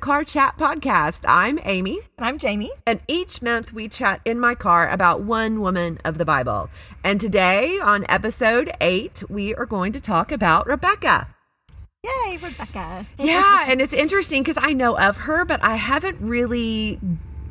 Car Chat Podcast. I'm Amy. And I'm Jamie. And each month we chat in my car about one woman of the Bible. And today on episode 8, we are going to talk about Rebecca. Yay, Rebecca. Yeah, and it's interesting because I know of her, but I haven't really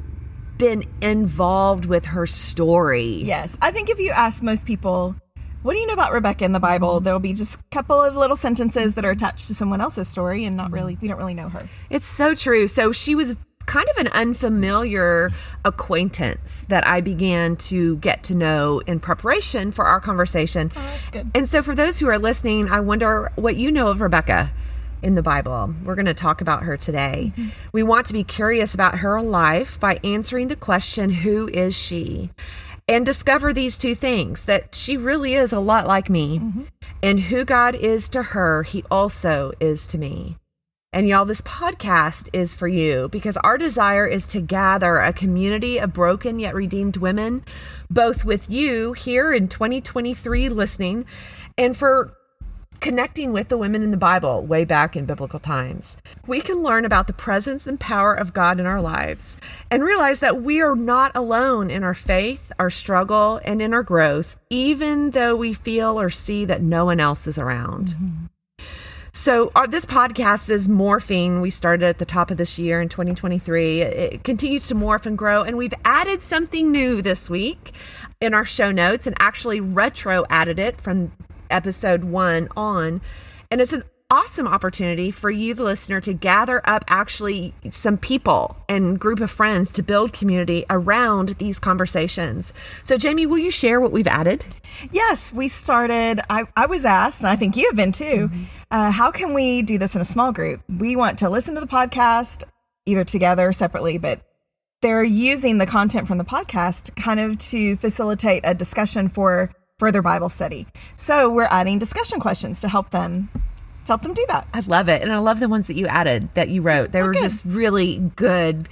been involved with her story. Yes, I think if you ask most people, what do you know about Rebecca in the Bible? There'll be just a couple of little sentences that are attached to someone else's story and we don't really know her. It's so true. So she was kind of an unfamiliar acquaintance that I began to get to know in preparation for our conversation. Oh, that's good. And so for those who are listening, I wonder what you know of Rebecca in the Bible. We're going to talk about her today. Mm-hmm. We want to be curious about her life by answering the question, who is she? And discover these two things, that she really is a lot like me. Mm-hmm. And who God is to her, he also is to me. And y'all, this podcast is for you because our desire is to gather a community of broken yet redeemed women, both with you here in 2023 listening and for connecting with the women in the Bible way back in biblical times. We can learn about the presence and power of God in our lives and realize that we are not alone in our faith, our struggle, and in our growth, even though we feel or see that no one else is around. Mm-hmm. So this podcast is morphing. We started at the top of this year in 2023. It continues to morph and grow, and we've added something new this week in our show notes and actually retro added it from episode 1 on. And it's an awesome opportunity for you, the listener, to gather up actually some people and group of friends to build community around these conversations. So Jamie, will you share what we've added? Yes, we started, I was asked, and I think you have been too, how can we do this in a small group? We want to listen to the podcast either together or separately, but they're using the content from the podcast kind of to facilitate a discussion for further Bible study. So we're adding discussion questions to help them do that. I love it. And I love the ones that you added, that you wrote. They were good. Just really good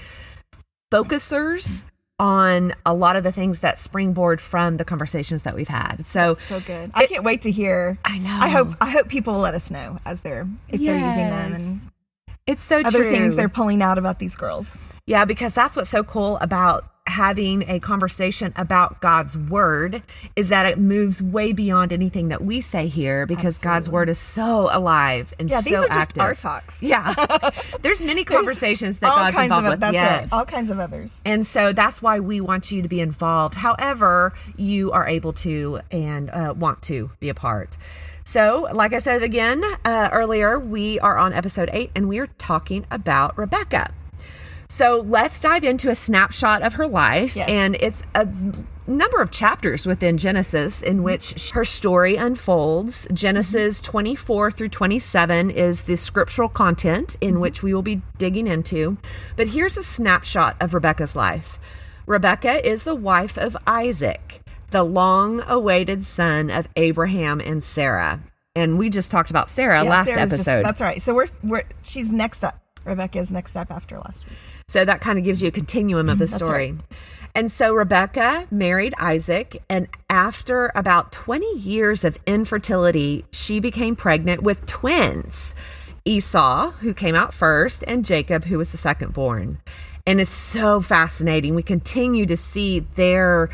focusers on a lot of the things that springboard from the conversations that we've had. So good. I can't wait to hear. I know. I hope people will let us know if they're using them, and it's so other true. things they're pulling out about these girls. Yeah, because that's what's so cool about having a conversation about God's word is that it moves way beyond anything that we say here, because Absolutely. God's word is so alive and so active. Yeah, these are just our talks. Yeah. There's many conversations that God's involved with. That's yes. right. All kinds of others. And so that's why we want you to be involved, however you are able to and want to be a part. So, like I said again earlier, we are on episode 8 and we are talking about Rebecca. So let's dive into a snapshot of her life. Yes. And it's a number of chapters within Genesis in which her story unfolds. Genesis 24 through 27 is the scriptural content in which we will be digging into. But here's a snapshot of Rebecca's life. Rebecca is the wife of Isaac, the long-awaited son of Abraham and Sarah. And we just talked about Sarah last episode. That's right. So she's next up. Rebecca is next up after last week. So that kind of gives you a continuum of the story. Right. And so Rebecca married Isaac, and after about 20 years of infertility, she became pregnant with twins, Esau, who came out first, and Jacob, who was the second born. And it's so fascinating. We continue to see their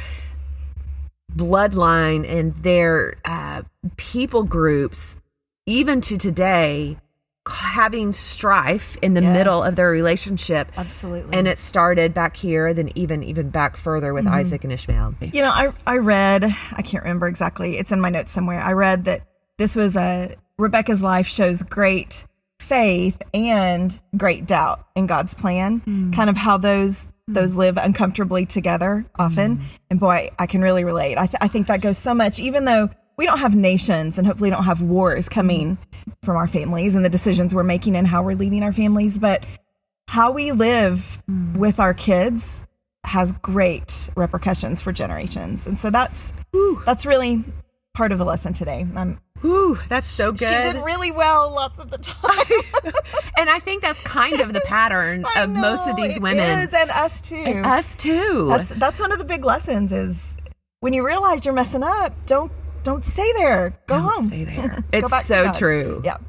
bloodline and their people groups, even to today, having strife in the middle of their relationship. Absolutely. And it started back here, then even back further with Isaac and Ishmael. You know, I read, I can't remember exactly, it's in my notes somewhere. I read that this was Rebecca's life shows great faith and great doubt in God's plan, kind of how those live uncomfortably together often. And boy, I can really relate. I think that goes so much, even though we don't have nations and hopefully don't have wars coming from our families and the decisions we're making and how we're leading our families, but how we live with our kids has great repercussions for generations. And so that's really part of the lesson today. That's so good. She did really well lots of the time. And I think that's kind of the pattern of most of these women. It is, and us too. And us too. That's one of the big lessons is when you realize you're messing up, don't stay there. Go home. Don't stay there. It's so true. Yeah.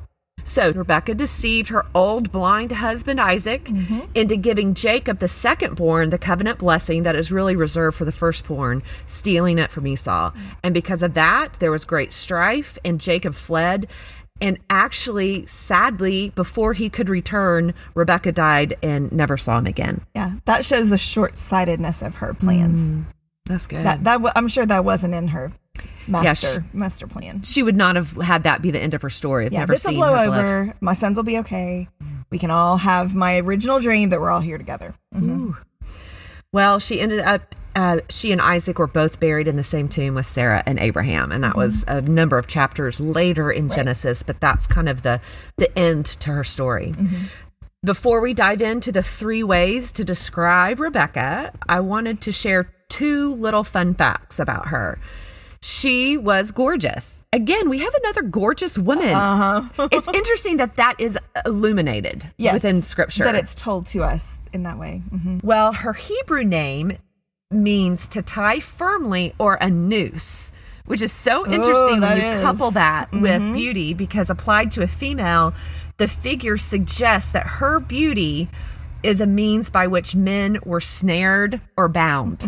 So Rebekah deceived her old blind husband Isaac into giving Jacob the secondborn the covenant blessing that is really reserved for the firstborn, stealing it from Esau. And because of that, there was great strife, and Jacob fled. And actually, sadly, before he could return, Rebekah died and never saw him again. Yeah, that shows the short-sightedness of her plans. That's good. I'm sure that wasn't in her master plan. She would not have had that be the end of her story. I've never this will seen blow her over. live. My sons will be okay. We can all have my original dream that we're all here together. Ooh. Well, she ended up, she and Isaac were both buried in the same tomb with Sarah and Abraham. And that was a number of chapters later in Genesis, but that's kind of the end to her story. Before we dive into the 3 ways to describe Rebekah, I wanted to share 2 little fun facts about her. She was gorgeous. Again, we have another gorgeous woman. It's interesting that is illuminated within Scripture. That it's told to us in that way. Well, her Hebrew name means to tie firmly or a noose, which is so interesting when you couple that with beauty, because applied to a female, the figure suggests that her beauty is a means by which men were snared or bound.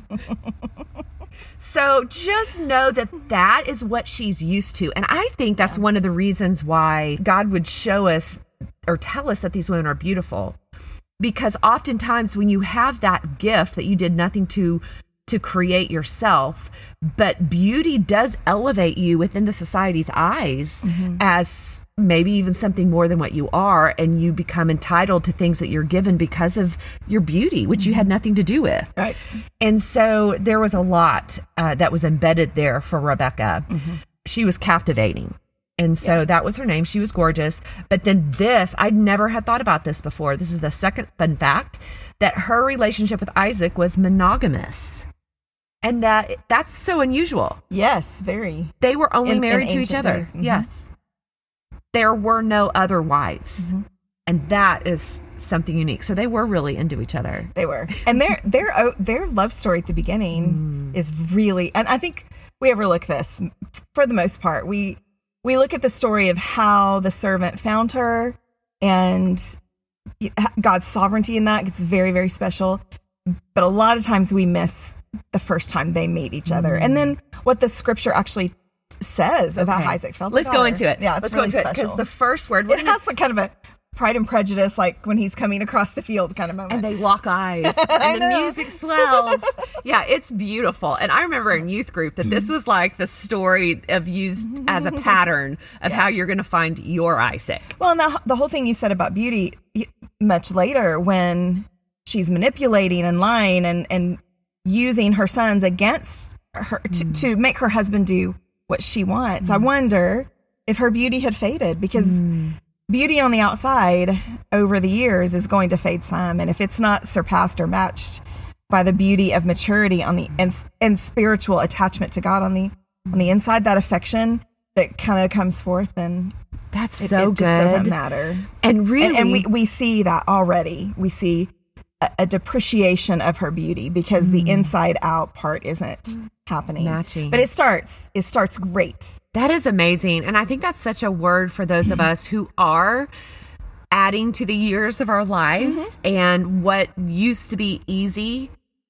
So just know that is what she's used to. And I think that's one of the reasons why God would show us or tell us that these women are beautiful. Because oftentimes when you have that gift that you did nothing to create yourself, but beauty does elevate you within the society's eyes as maybe even something more than what you are, and you become entitled to things that you're given because of your beauty, which you had nothing to do with. Right. And so there was a lot that was embedded there for Rebekah. She was captivating. And so that was her name. She was gorgeous. But then I'd never had thought about this before. This is the second fun fact, that her relationship with Isaac was monogamous. And that's so unusual. Yes, very. They were only married to each ancient other. days. Yes. There were no other wives. And that is something unique. So they were really into each other. They were. And their love story at the beginning is really, and I think we overlook this for the most part. We look at the story of how the servant found her and God's sovereignty in that. It's very, very special. But a lot of times we miss the first time they meet each other. And then what the Scripture actually says about how Isaac felt. Let's go into it. Yeah, let's really go into it, because the first word, it has like kind of a Pride and Prejudice, like when he's coming across the field kind of moment. and they lock eyes, and the music swells. Yeah, it's beautiful. And I remember in youth group that this was like the story of used as a pattern of how you're going to find your Isaac. Well, and the whole thing you said about beauty, much later when she's manipulating and lying and using her sons against her to make her husband do what she wants. I wonder if her beauty had faded, because beauty on the outside over the years is going to fade some. And if it's not surpassed or matched by the beauty of maturity on the and spiritual attachment to God on the inside, that affection that kind of comes forth, and That's it so just good. doesn't matter. And really, And we see that already. We see a depreciation of her beauty because the inside out part isn't happening. Matching. But it starts great. that is amazing. And I think that's such a word for those of us who are adding to the years of our lives, and what used to be easy,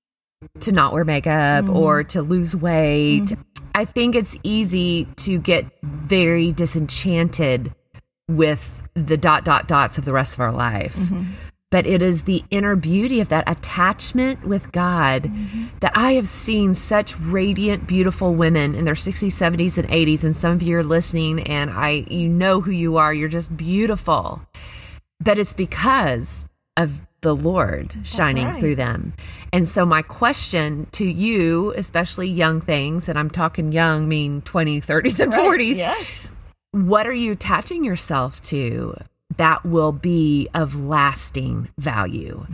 to not wear makeup or to lose weight. I think it's easy to get very disenchanted with the dots of the rest of our life. But it is the inner beauty of that attachment with God that I have seen such radiant, beautiful women in their 60s, 70s, and 80s. And some of you are listening, and you know who you are. You're just beautiful. But it's because of the Lord shining right. through them. And so my question to you, especially young things, and I'm talking young, mean 20s, 30s, and 40s. Yes. What are you attaching yourself to that will be of lasting value?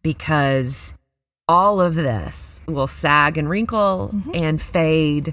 Because all of this will sag and wrinkle and fade,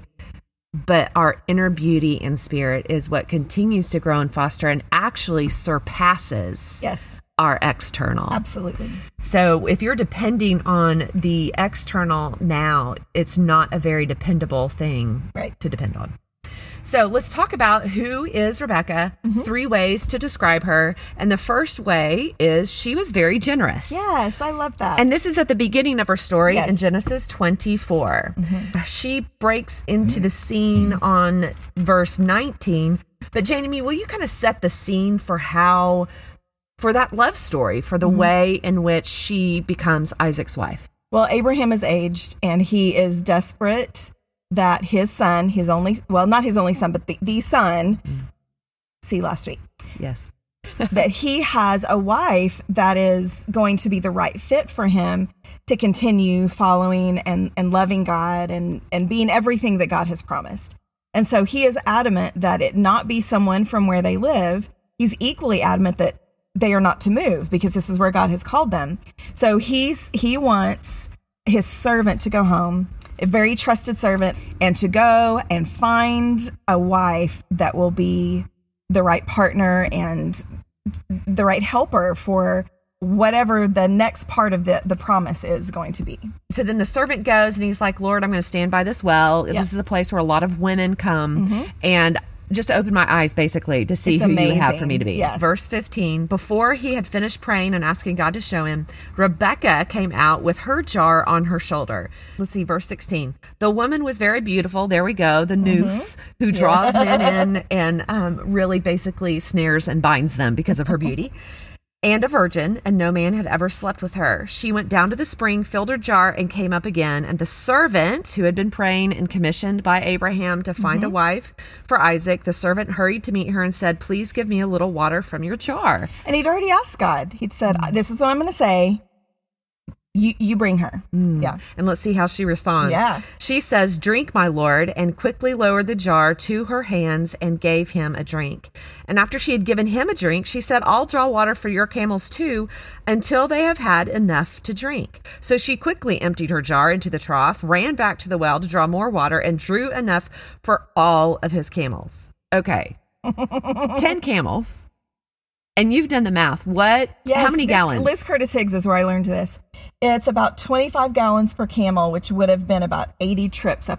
but our inner beauty and spirit is what continues to grow and foster and actually surpasses Yes. our external. Absolutely. So if you're depending on the external now, it's not a very dependable thing Right. to depend on. So let's talk about who is Rebecca, 3 ways to describe her. And the first way is she was very generous. Yes, I love that. And this is at the beginning of her story Yes. in Genesis 24. She breaks into the scene on verse 19. But Jamie, will you kind of set the scene for that love story, for the way in which she becomes Isaac's wife? Well, Abraham is aged, and he is desperate that his son, not his only son, but the son, see last week, Yes. that he has a wife that is going to be the right fit for him to continue following and loving God and being everything that God has promised. And so he is adamant that it not be someone from where they live. He's equally adamant that they are not to move because this is where God has called them. So he wants his servant to go home, a very trusted servant, and to go and find a wife that will be the right partner and the right helper for whatever the next part of the promise is going to be. So then the servant goes and he's like, Lord, I'm going to stand by this well. Yeah. This is a place where a lot of women come. And just to open my eyes, basically, to see It's who you amazing. have for me to be. Yes. Verse 15, before he had finished praying and asking God to show him, Rebecca came out with her jar on her shoulder. Let's see, verse 16. The woman was very beautiful. There we go. The noose who draws men in and really basically snares and binds them because of her beauty. And a virgin, and no man had ever slept with her. She went down to the spring, filled her jar, and came up again. And the servant who had been praying and commissioned by Abraham to find a wife for Isaac, the servant hurried to meet her and said, please give me a little water from your jar. And he'd already asked God. He'd said, this is what I'm going to say. You bring her. Yeah. And let's see how she responds. Yeah. She says, drink, my lord, and quickly lowered the jar to her hands and gave him a drink. And after she had given him a drink, she said, I'll draw water for your camels too, until they have had enough to drink. So she quickly emptied her jar into the trough, ran back to the well to draw more water, and drew enough for all of his camels. Okay. 10 camels. And you've done the math. What? Yes, how many gallons? Liz Curtis Higgs is where I learned this. It's about 25 gallons per camel, which would have been about 80 trips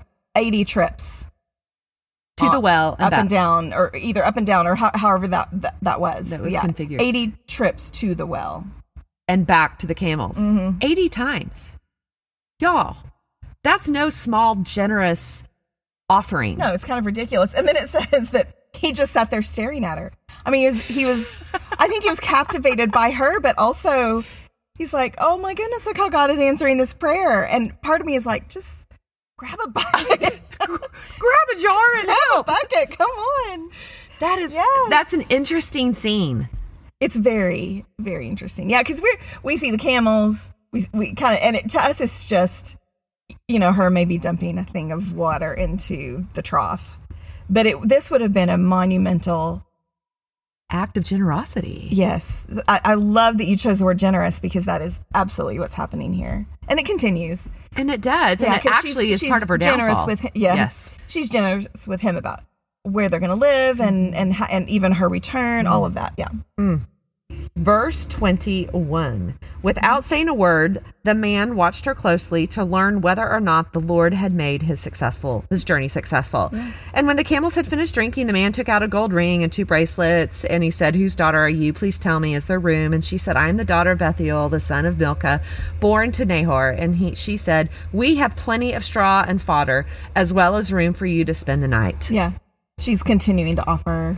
to the well and up back. and down, or either up and down, or however that was. That was configured. 80 trips to the well. And back to the camels. 80 times. Y'all, that's no small, generous offering. No, it's kind of ridiculous. And then it says that he just sat there staring at her. I mean, he was I think he was captivated by her, but also he's like, oh my goodness, look how God is answering this prayer. And part of me is like, just grab a bucket. Grab a jar and help. Bucket, come on. That's an interesting scene. It's very, very interesting. Yeah, because we see the camels, we kind of, and to us it's just, her maybe dumping a thing of water into the trough. But this would have been a monumental act of generosity. Yes. I love that you chose the word generous, because that is absolutely what's happening here. And it continues. And it does. Yeah, and it actually is part of her downfall. Generous with him. Yes. She's generous with him about where they're going to live and even her return, all of that. Yeah. Verse 21. Without saying a word, the man watched her closely to learn whether or not the Lord had made his journey successful. Yeah. And when the camels had finished drinking, the man took out a gold ring and 2 bracelets, and he said, whose daughter are you? Please tell me, is there room? And she said, I am the daughter of Bethuel, the son of Milcah, born to Nahor. And she said, we have plenty of straw and fodder, as well as room for you to spend the night. Yeah. She's continuing to offer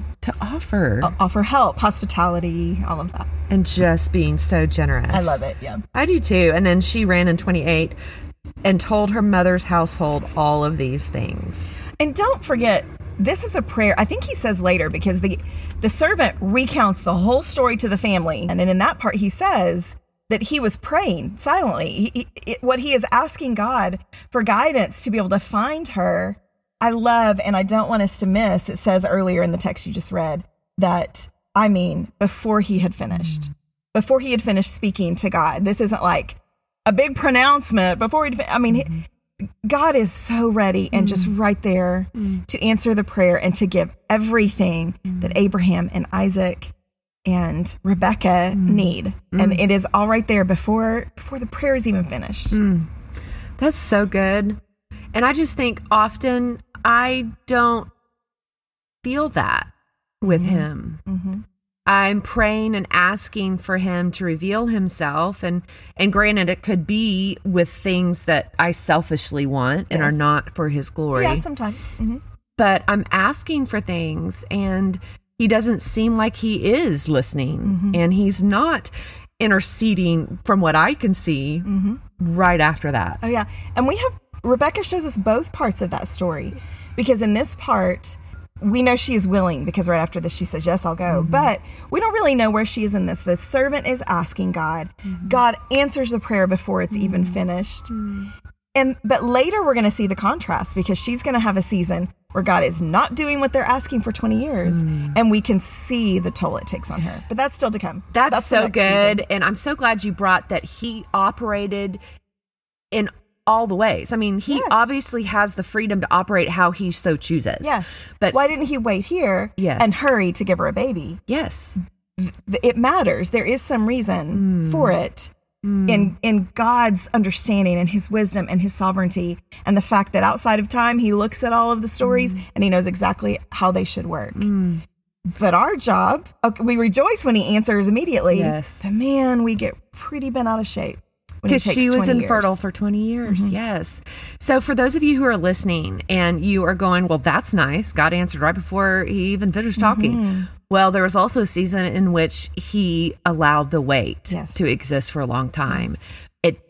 help, hospitality, all of that. And just being so generous. I love it, yeah. I do too. And then she ran in 28 and told her mother's household all of these things. And don't forget, this is a prayer. I think he says later, because the servant recounts the whole story to the family. And in that part, he says that he was praying silently. What he is asking God for guidance to be able to find her. I love, and I don't want us to miss, it says earlier in the text you just read, that, before he had finished speaking to God. This isn't like a big pronouncement before God is so ready and just right there to answer the prayer and to give everything that Abraham and Isaac and Rebecca need. And it is all right there before the prayer is even finished. That's so good. And I just think often I don't feel that with him. I'm praying and asking for him to reveal himself. And granted, it could be with things that I selfishly want and are not for his glory. Yeah, sometimes. But I'm asking for things, and he doesn't seem like he is listening. And he's not interceding from what I can see right after that. Oh, yeah. And Rebecca shows us both parts of that story, because in this part, we know she is willing, because right after this she says, yes, I'll go. But we don't really know where she is in this. The servant is asking God. God answers the prayer before it's even finished. But later we're going to see the contrast, because she's going to have a season where God is not doing what they're asking for 20 years. And we can see the toll it takes on her. But that's still to come. That's so good. And I'm so glad you brought that he operated in all the ways. I mean, he obviously has the freedom to operate how he so chooses. Yes. But why didn't he wait here and hurry to give her a baby? Yes. It matters. There is some reason for it in God's understanding and his wisdom and his sovereignty, and the fact that outside of time, he looks at all of the stories and he knows exactly how they should work. But our job, we rejoice when he answers immediately. Yes. But man, we get pretty bent out of shape. Because she was infertile for 20 years. Yes. So for those of you who are listening and you are going, well, that's nice. God answered right before he even finished talking. Well, there was also a season in which he allowed the wait to exist for a long time. It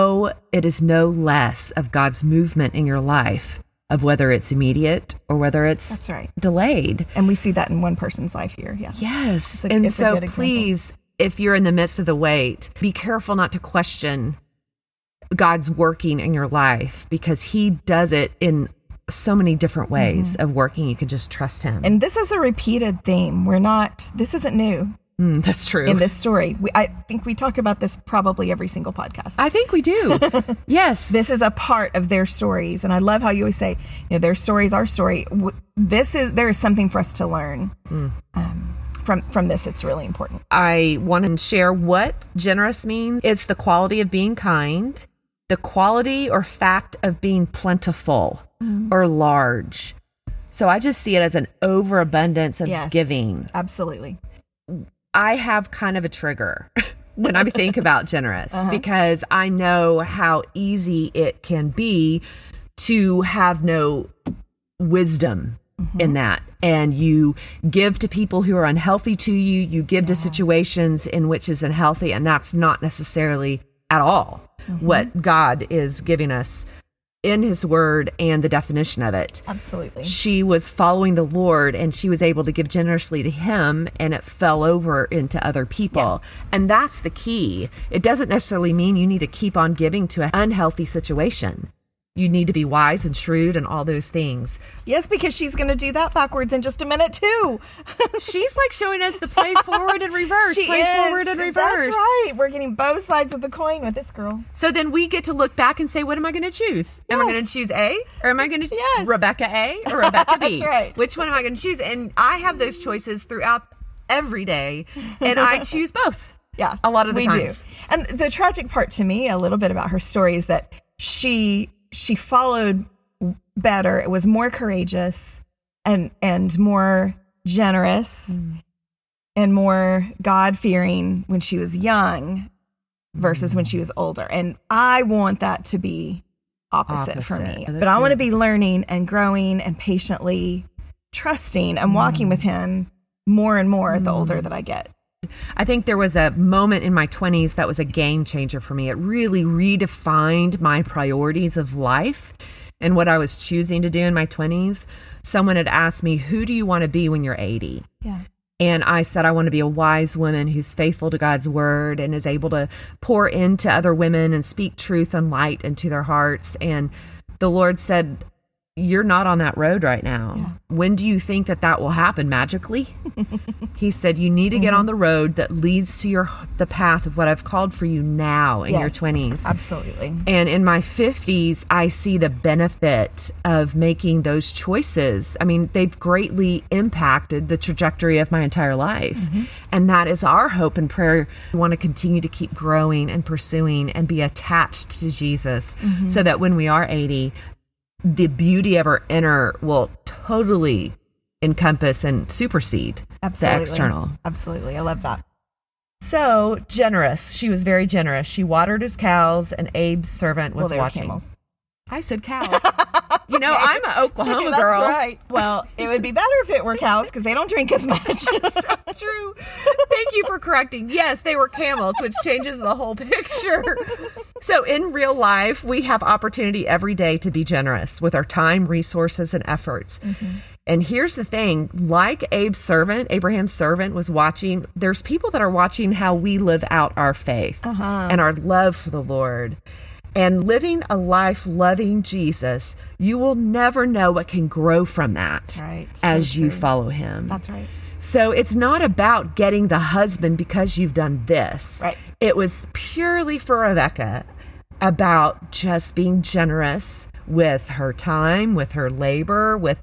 is no less of God's movement in your life, of whether it's immediate or whether it's delayed. And we see that in one person's life here. Yeah. Yes. And so please, if you're in the midst of the wait, be careful not to question God's working in your life, because he does it in so many different ways of working. You can just trust him. And this is a repeated theme. This isn't new. That's true. In this story, I think we talk about this probably every single podcast. I think we do. Yes. This is a part of their stories. And I love how you always say, their story is our story. There is something for us to learn. From this, it's really important. I want to share what generous means. It's the quality of being kind, the quality or fact of being plentiful or large. So I just see it as an overabundance of giving. Absolutely. I have kind of a trigger when I think about generous, because I know how easy it can be to have no wisdom in that. And you give to people who are unhealthy to you. You give to situations in which is unhealthy. And that's not necessarily at all what God is giving us in his word and the definition of it. Absolutely. She was following the Lord, and she was able to give generously to him, and it fell over into other people. And that's the key. It doesn't necessarily mean you need to keep on giving to an unhealthy situation. You need to be wise and shrewd and all those things. Yes, because she's going to do that backwards in just a minute, too. She's like showing us the play forward and reverse. Forward and reverse. That's right. We're getting both sides of the coin with this girl. So then we get to look back and say, what am I going to choose? Am I going to choose A? Or am I going to Rebecca A? Or Rebecca B? That's right. Which one am I going to choose? And I have those choices throughout every day. And I choose both. Yeah. A lot of the times. We do. And the tragic part to me, a little bit about her story, is that she followed better. It was more courageous and more generous and more God-fearing when she was young versus when she was older. And I want that to be opposite for me. Oh, but I want to be learning and growing and patiently trusting and walking with him more and more the older that I get. I think there was a moment in my 20s that was a game changer for me. It really redefined my priorities of life and what I was choosing to do in my 20s. Someone had asked me, who do you want to be when you're 80? Yeah. And I said, I want to be a wise woman who's faithful to God's word and is able to pour into other women and speak truth and light into their hearts. And the Lord said, you're not on that road right now. Yeah. When do you think that will happen? Magically? He said, you need to get on the road that leads to the path of what I've called for you now in your 20s. Absolutely. And in my 50s, I see the benefit of making those choices. I mean, they've greatly impacted the trajectory of my entire life. And that is our hope and prayer. We want to continue to keep growing and pursuing and be attached to Jesus so that when we are 80, the beauty of our inner will totally encompass and supersede Absolutely. the external. Absolutely. I love that. So generous. She was very generous. She watered his cows, and Abe's servant was They were watching. camels. I said cows. I'm an Oklahoma That's girl. right. Well, it would be better if it were cows because they don't drink as much. So true. Thank you for correcting. Yes, they were camels, which changes the whole picture. So in real life, we have opportunity every day to be generous with our time, resources, and efforts. And here's the thing, like Abraham's servant was watching, there's people that are watching how we live out our faith and our love for the Lord. And living a life loving Jesus, you will never know what can grow from that as you follow him. That's right. So it's not about getting the husband because you've done this. Right. It was purely for Rebecca about just being generous with her time, with her labor, with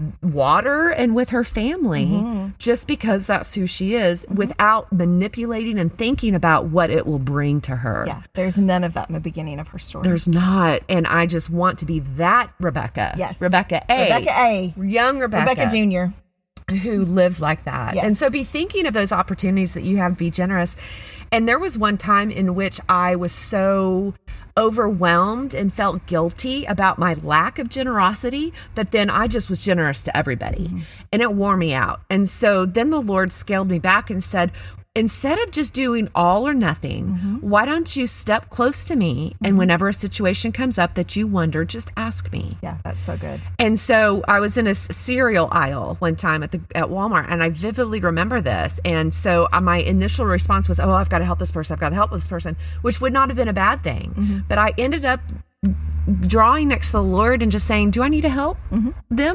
water, and with her family, just because that's who she is, without manipulating and thinking about what it will bring to her. Yeah, there's none of that in the beginning of her story. There's not. And I just want to be that Rebecca. Yes. Rebecca A. Rebecca A. Young Rebecca. Rebecca Jr. Who lives like that. Yes. And so be thinking of those opportunities that you have to be generous. And there was one time in which I was so overwhelmed and felt guilty about my lack of generosity that then I just was generous to everybody. And it wore me out. And so then the Lord scaled me back and said, instead of just doing all or nothing, why don't you step close to me? And whenever a situation comes up that you wonder, just ask me. Yeah, that's so good. And so I was in a cereal aisle one time at Walmart, and I vividly remember this. And so my initial response was, oh, I've got to help this person. I've got to help this person, which would not have been a bad thing. But I ended up drawing next to the Lord and just saying, do I need to help them?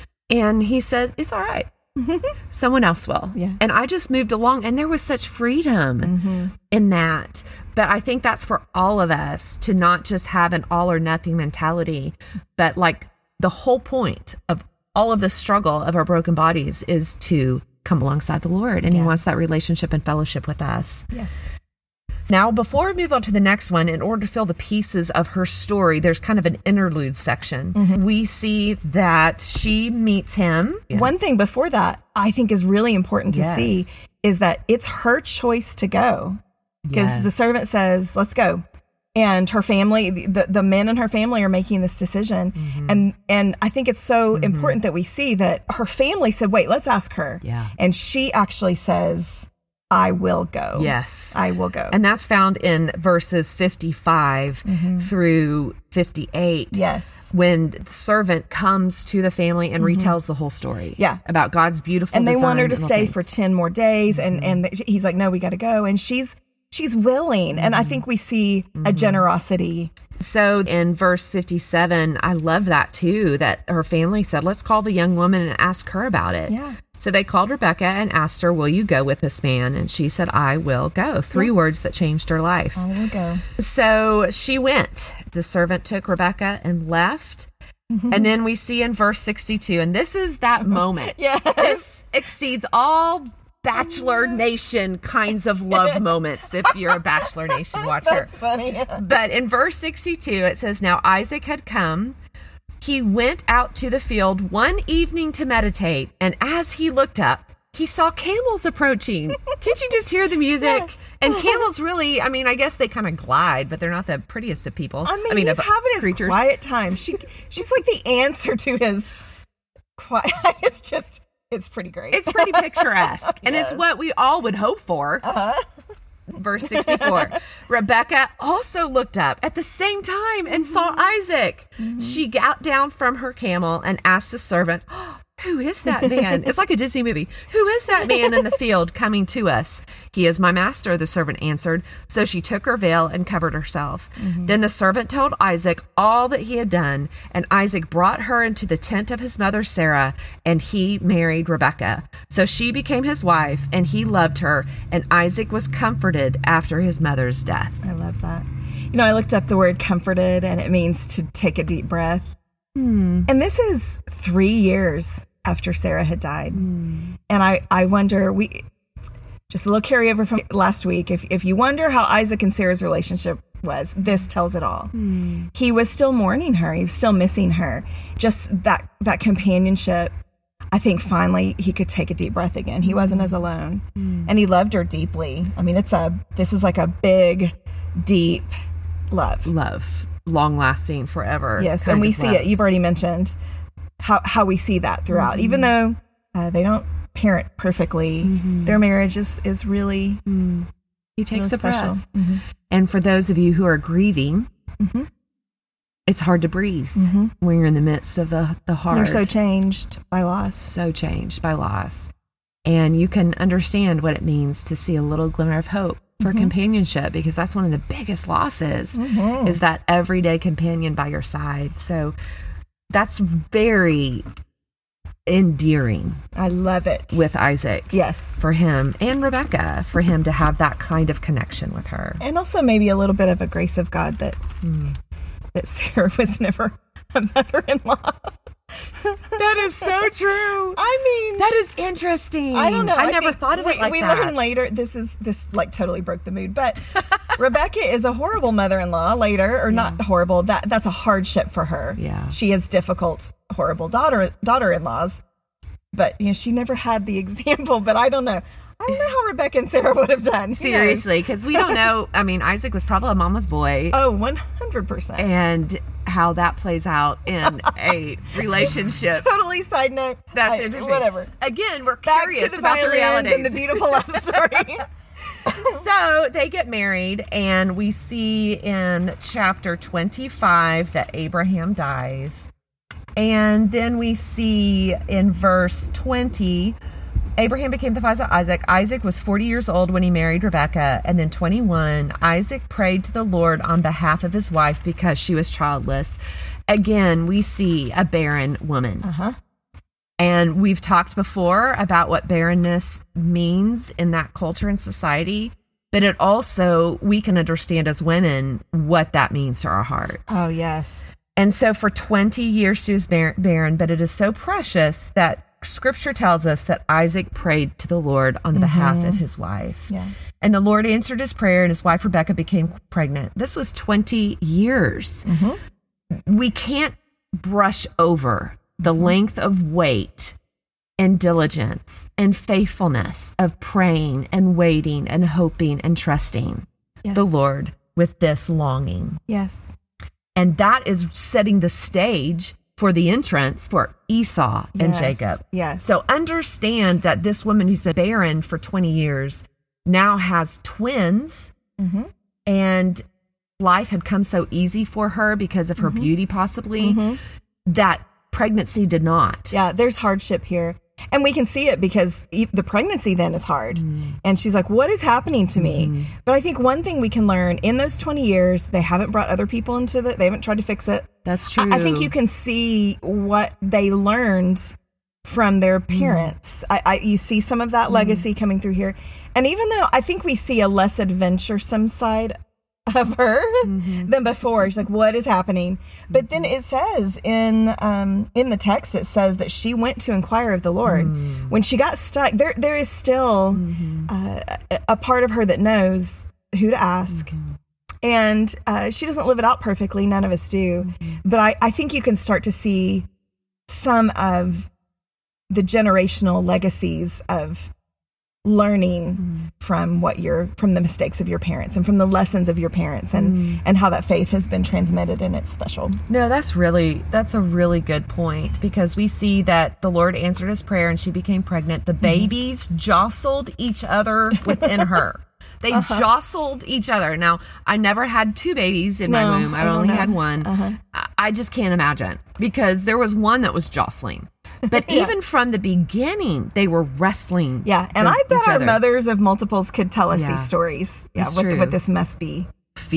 And he said, it's all right. Someone else will. Yeah. And I just moved along, and there was such freedom in that. But I think that's for all of us to not just have an all or nothing mentality, but like the whole point of all of the struggle of our broken bodies is to come alongside the Lord, and he wants that relationship and fellowship with us. Yes. Now, before we move on to the next one, in order to fill the pieces of her story, there's kind of an interlude section. We see that she meets him. One thing before that I think is really important to see is that it's her choice to go. Because the servant says, let's go. And her family, the men in her family are making this decision. And I think it's so important that we see that her family said, wait, let's ask her. Yeah. And she actually says, I will go. Yes. I will go. And that's found in verses 55 through 58. Yes. When the servant comes to the family and retells the whole story. Yeah. About God's beautiful and they design want her to and all stay things. for 10 more days. And he's like, no, we got to go. And she's willing. And I think we see a generosity. So in verse 57, I love that too, that her family said, let's call the young woman and ask her about it. Yeah. So they called Rebecca and asked her, will you go with this man? And she said, I will go. 3 words that changed her life. I will go. So she went. The servant took Rebecca and left. And then we see in verse 62, and this is that moment. Yes. This exceeds all Bachelor Nation kinds of love moments, if you're a Bachelor Nation watcher. That's funny. But in verse 62, it says, now Isaac had come. He went out to the field one evening to meditate, and as he looked up, he saw camels approaching. Can't you just hear the music? Yes. And camels really, I mean, I guess they kind of glide, but they're not the prettiest of people. I mean he's of having his creatures. quiet time. She's like the answer to his quiet. It's pretty great. It's pretty picturesque, and Yes. it's what we all would hope for. Verse 64, Rebecca also looked up at the same time and saw Isaac. She got down from her camel and asked the servant, who is that man? It's like a Disney movie. Who is that man in the field coming to us? He is my master, the servant answered. So she took her veil and covered herself. Then the servant told Isaac all that he had done, and Isaac brought her into the tent of his mother Sarah, and he married Rebekah. So she became his wife, and he loved her, and Isaac was comforted after his mother's death. I love that. You know, I looked up the word comforted, and it means to take a deep breath. And this is 3 years after Sarah had died. And I wonder, just a little carryover from last week. If you wonder how Isaac and Sarah's relationship was, this tells it all. He was still mourning her. He was still missing her. Just that companionship. I think finally he could take a deep breath again. He wasn't as alone. And he loved her deeply. I mean, this is like a big, deep love. Love. Long lasting, forever. Yes, and we see it. You've already mentioned how we see that throughout. Even though they don't parent perfectly, their marriage is really He takes really a breath. special. And for those of you who are grieving, it's hard to breathe when you're in the midst of the hard. You're so changed by loss. So changed by loss. And you can understand what it means to see a little glimmer of hope for companionship, because that's one of the biggest losses is that everyday companion by your side. So that's very endearing. I love it. With Isaac. Yes. For him and Rebecca, for him to have that kind of connection with her. And also maybe a little bit of a grace of God that Sarah was never a mother-in-law. That is so true. I mean, that is interesting. I don't know. I never thought of it like we that. We learn later. This like totally broke the mood. But Rebecca is a horrible mother-in-law later, or not horrible. That's a hardship for her. Yeah, she has difficult, horrible daughter-in-laws. But she never had the example. But I don't know. I don't know how Rebecca and Sarah would have done. Seriously, because we don't know. I mean, Isaac was probably a mama's boy. Oh, 100%. And how that plays out in a relationship. Totally side note. That's interesting. Whatever. Again, we're Back curious to the about the realities. and the beautiful love story. So they get married, and we see in chapter 25 that Abraham dies. And then we see in verse 20, Abraham became the father of Isaac. Isaac was 40 years old when he married Rebekah. And then 21, Isaac prayed to the Lord on behalf of his wife because she was childless. Again, we see a barren woman. And we've talked before about what barrenness means in that culture and society. But it also, we can understand as women what that means to our hearts. Oh, yes. And so for 20 years she was barren, but it is so precious that Scripture tells us that Isaac prayed to the Lord on the behalf of his wife. Yeah. And the Lord answered his prayer, and his wife Rebecca became pregnant. This was 20 years. We can't brush over the length of wait and diligence and faithfulness of praying and waiting and hoping and trusting the Lord with this longing. Yes. And that is setting the stage for the entrance for Esau and Jacob. Yes. So understand that this woman who's been barren for 20 years now has twins, and life had come so easy for her because of her beauty, possibly, that pregnancy did not. Yeah, there's hardship here. And we can see it because the pregnancy then is hard. And she's like, what is happening to me? But I think one thing we can learn in those 20 years, they haven't brought other people into it. They haven't tried to fix it. That's true. I think you can see what they learned from their parents. You see some of that legacy coming through here. And even though I think we see a less adventuresome side of her than before, she's like, what is happening? But then it says in the text, it says that she went to inquire of the Lord. When she got stuck, there is still a part of her that knows who to ask. And she doesn't live it out perfectly. None of us do. But I think you can start to see some of the generational legacies of learning from the mistakes of your parents and from the lessons of your parents and how that faith has been transmitted, and it's special. No, that's a really good point, because we see that the Lord answered his prayer and she became pregnant. The babies jostled each other within her. They jostled each other. Now, I never had two babies in my womb. I only had one. I just can't imagine, because there was one that was jostling. But even from the beginning, they were wrestling. Yeah, and I bet our mothers of multiples could tell us these stories. Yeah, what this must be.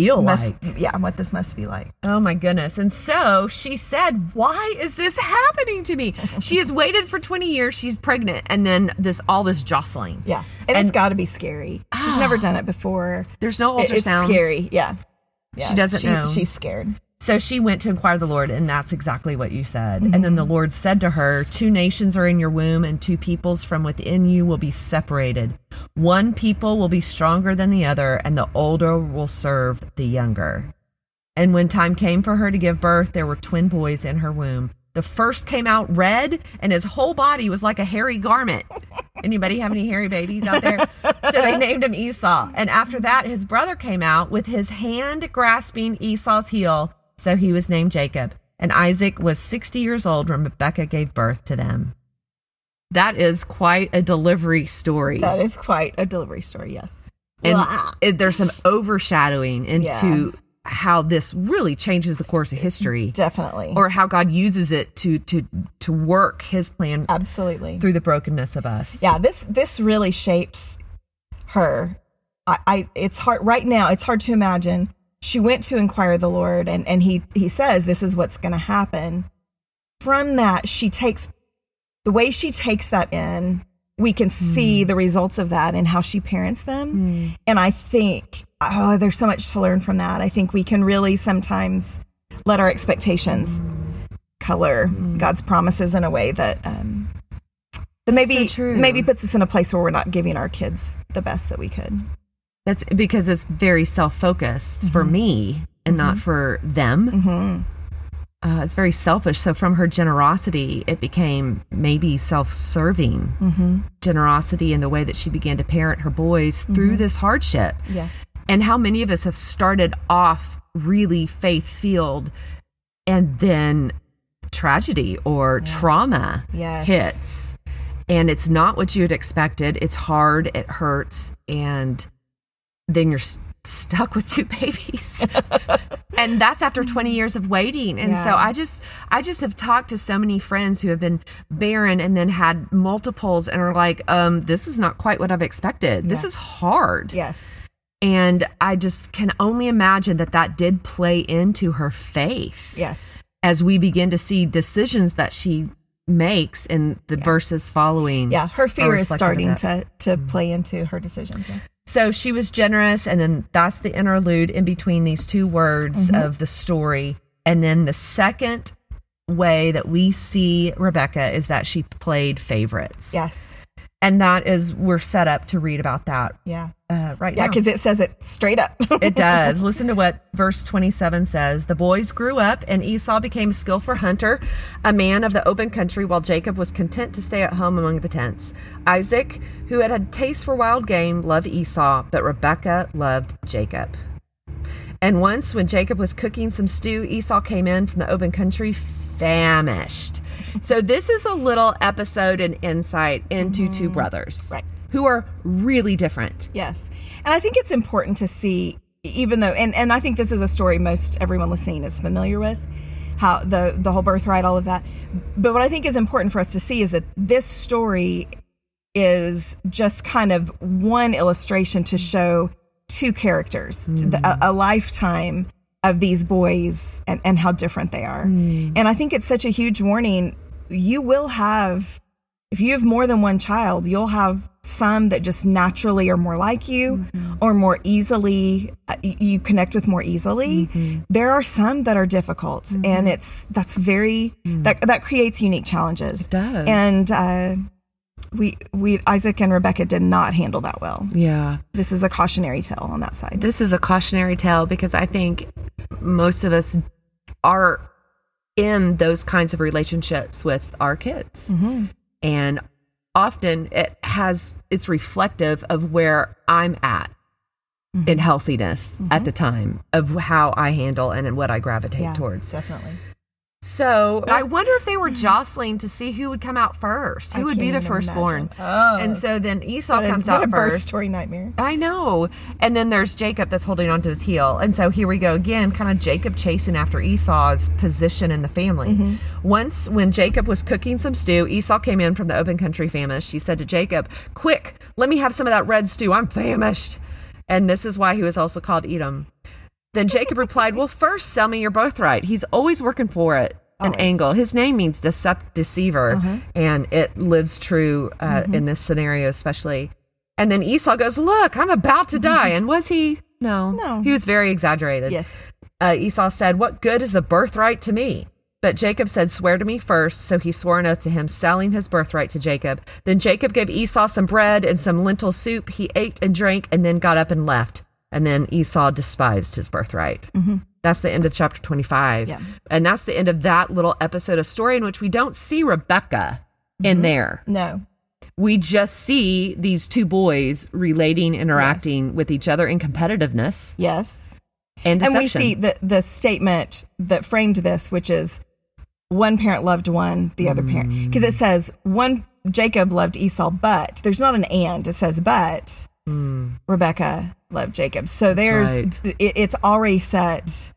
What this must be like. Oh my goodness. And so she said, why is this happening to me? She has waited for 20 years. She's pregnant. And then all this jostling. Yeah. And it's got to be scary. She's never done it before. There's no ultrasounds. It's scary. Yeah. She doesn't know. She's scared. So she went to inquire of the Lord, and that's exactly what you said. And then the Lord said to her, 2 nations are in your womb, and 2 peoples from within you will be separated. One people will be stronger than the other, and the older will serve the younger. And when time came for her to give birth, there were twin boys in her womb. The first came out red, and his whole body was like a hairy garment. Anybody have any hairy babies out there? So they named him Esau. And after that, his brother came out with his hand grasping Esau's heel. So he was named Jacob. And Isaac was 60 years old when Rebekah gave birth to them. That is quite a delivery story. That is quite a delivery story, yes. And there's some overshadowing into how this really changes the course of history. Definitely. Or how God uses it to work his plan. Absolutely. Through the brokenness of us. Yeah, this really shapes her. It's hard right now. It's hard to imagine. She went to inquire the Lord, and he says this is what's going to happen. From that, the way she takes that in, we can see the results of that and how she parents them. And I think, there's so much to learn from that. I think we can really sometimes let our expectations color God's promises in a way that maybe puts us in a place where we're not giving our kids the best that we could. That's because it's very self-focused for me and not for them. It's very selfish. So from her generosity, it became maybe self-serving generosity in the way that she began to parent her boys through this hardship. Yeah. And how many of us have started off really faith-filled and then tragedy or trauma hits. And it's not what you had expected. It's hard. It hurts. And then you're stuck with 2 babies. And that's after 20 years of waiting. And so I just have talked to so many friends who have been barren and then had multiples and are like, this is not quite what I've expected. This is hard. Yes. And I just can only imagine that did play into her faith. Yes. As we begin to see decisions that she makes in the verses following. Yeah, her fear is starting to play into her decisions. Yeah. So she was generous, and then that's the interlude in between these 2 words of the story. And then the second way that we see Rebekah is that she played favorites. Yes. And that is, we're set up to read about that right now. Yeah, because it says it straight up. It does. Listen to what verse 27 says. The boys grew up, and Esau became a skillful hunter, a man of the open country, while Jacob was content to stay at home among the tents. Isaac, who had a taste for wild game, loved Esau, but Rebekah loved Jacob. And once, when Jacob was cooking some stew, Esau came in from the open country famished. So this is a little episode and insight into 2 brothers who are really different. Yes. And I think it's important to see, even though, and I think this is a story most everyone listening is familiar with, how the whole birthright, all of that. But what I think is important for us to see is that this story is just kind of one illustration to show 2 characters, a lifetime of these boys and how different they are. And I think it's such a huge warning. You will have, if you have more than one child, you'll have some that just naturally are more like you or more easily, you connect with more easily. There are some that are difficult and that creates unique challenges. It does. And we Isaac and Rebekah did not handle that well. Yeah. This is a cautionary tale on that side. This is a cautionary tale because I think most of us are in those kinds of relationships with our kids. And often it's reflective of where I'm at in healthiness at the time of how I handle and what I gravitate towards. Definitely. So I wonder if they were jostling to see who would come out first, who would be the firstborn. And so then Esau comes out first. What a birth first. story nightmare. I know. And then there's Jacob that's holding onto his heel. And so here we go again, kind of Jacob chasing after Esau's position in the family. Once when Jacob was cooking some stew, Esau came in from the open country famished. She said to Jacob, "Quick, let me have some of that red stew. I'm famished." And this is why he was also called Edom. Then Jacob replied, "Well, first sell me your birthright." He's always working for it. An angle. His name means deceiver, and it lives true in this scenario especially. And then Esau goes, "Look, I'm about to die." And was he? No. He was very exaggerated. Yes. Esau said, "What good is the birthright to me?" But Jacob said, "Swear to me first." So he swore an oath to him, selling his birthright to Jacob. Then Jacob gave Esau some bread and some lentil soup. He ate and drank and then got up and left. And then Esau despised his birthright. That's the end of chapter 25. Yeah. And that's the end of that little episode of story in which we don't see Rebecca in there. No. We just see these two boys relating, interacting with each other in competitiveness Yes. and deception. And we see the statement that framed this, which is one parent loved one, the other parent. Because it says Jacob loved Esau, but there's not an and. It says but Rebecca loved Jacob. So there's right. it's already set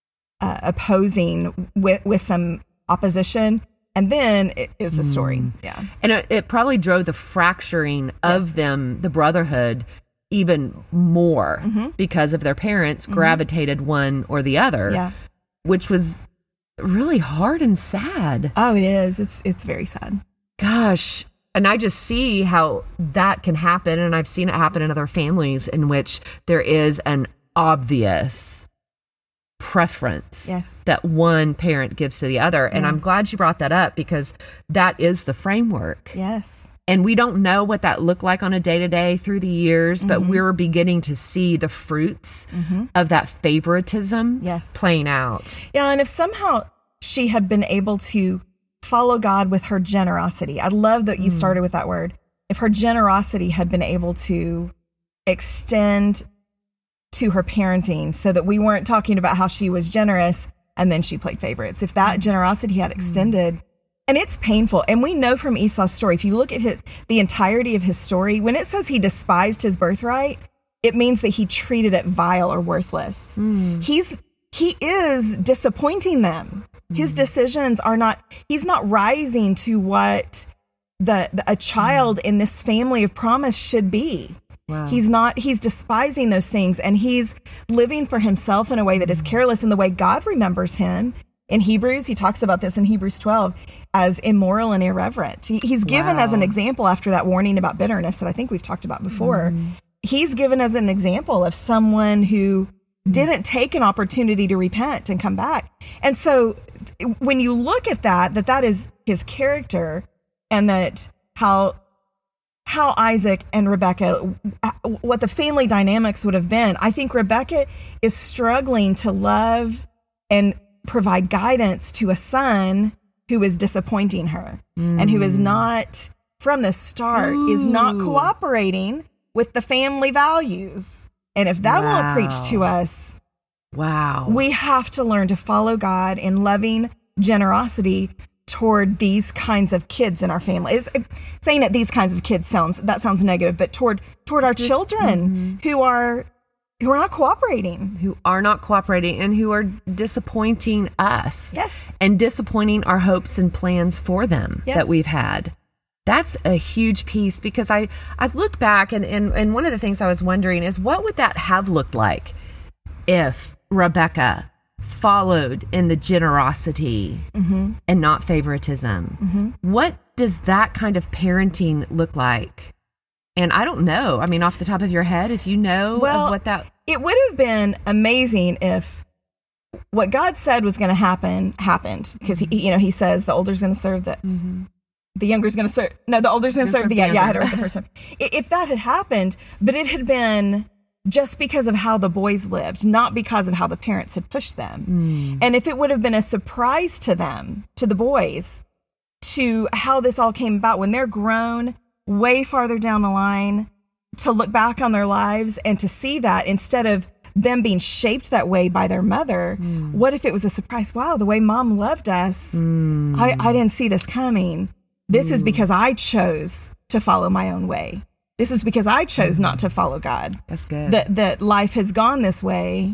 opposing with some opposition. And then it is the story. Yeah. And it probably drove the fracturing of them, the brotherhood, even more because of their parents gravitated one or the other, Yeah. which was really hard and sad. Oh, it is. It's very sad. Gosh. And I just see how that can happen. And I've seen it happen in other families in which there is an obvious preference Yes. that one parent gives to the other. And I'm glad you brought that up because that is the framework. Yes. And we don't know what that looked like on a day-to-day through the years, but we're beginning to see the fruits of that favoritism Yes. playing out. Yeah, and if somehow she had been able to follow God with her generosity, I love that you started with that word. If her generosity had been able to extend to her parenting so that we weren't talking about how she was generous and then she played favorites. If that generosity had extended, and it's painful. And we know from Esau's story, if you look at the entirety of his story, when it says he despised his birthright, it means that he treated it vile or worthless. He is disappointing them. His decisions are not, he's not rising to what a child in this family of promise should be. Wow. He's despising those things, and he's living for himself in a way that is careless in the way God remembers him. In Hebrews, he talks about this in Hebrews 12 as immoral and irreverent. He's given as an example after that warning about bitterness that I think we've talked about before. He's given as an example of someone who didn't take an opportunity to repent and come back. And so when you look at that is his character, and that how Isaac and Rebecca, what the family dynamics would have been. I think Rebecca is struggling to love and provide guidance to a son who is disappointing her and who is not, from the start, is not cooperating with the family values. And if that won't preach to us, we have to learn to follow God in loving generosity toward these kinds of kids in our family. Saying that these kinds of kids sounds negative, but toward our children who are not cooperating. Who are not cooperating and who are disappointing us. Yes. And disappointing our hopes and plans for them that we've had. That's a huge piece because I've looked back and one of the things I was wondering is what would that have looked like if Rebecca followed in the generosity and not favoritism? What does that kind of parenting look like? And I don't know. I mean, off the top of your head, if you know of what that... It would have been amazing if what God said was going to happen happened. Because, he says the older's going to serve the younger's going to serve... No, the older's going to serve the younger. Yeah, I had it right the first time. If that had happened, but it had been just because of how the boys lived, not because of how the parents had pushed them. And if it would have been a surprise to them, to the boys, to how this all came about when they're grown, way farther down the line, to look back on their lives and to see that instead of them being shaped that way by their mother, what if it was a surprise? Wow, the way mom loved us, I didn't see this coming. This is because I chose to follow my own way. This is because I chose not to follow God. That's good. That life has gone this way.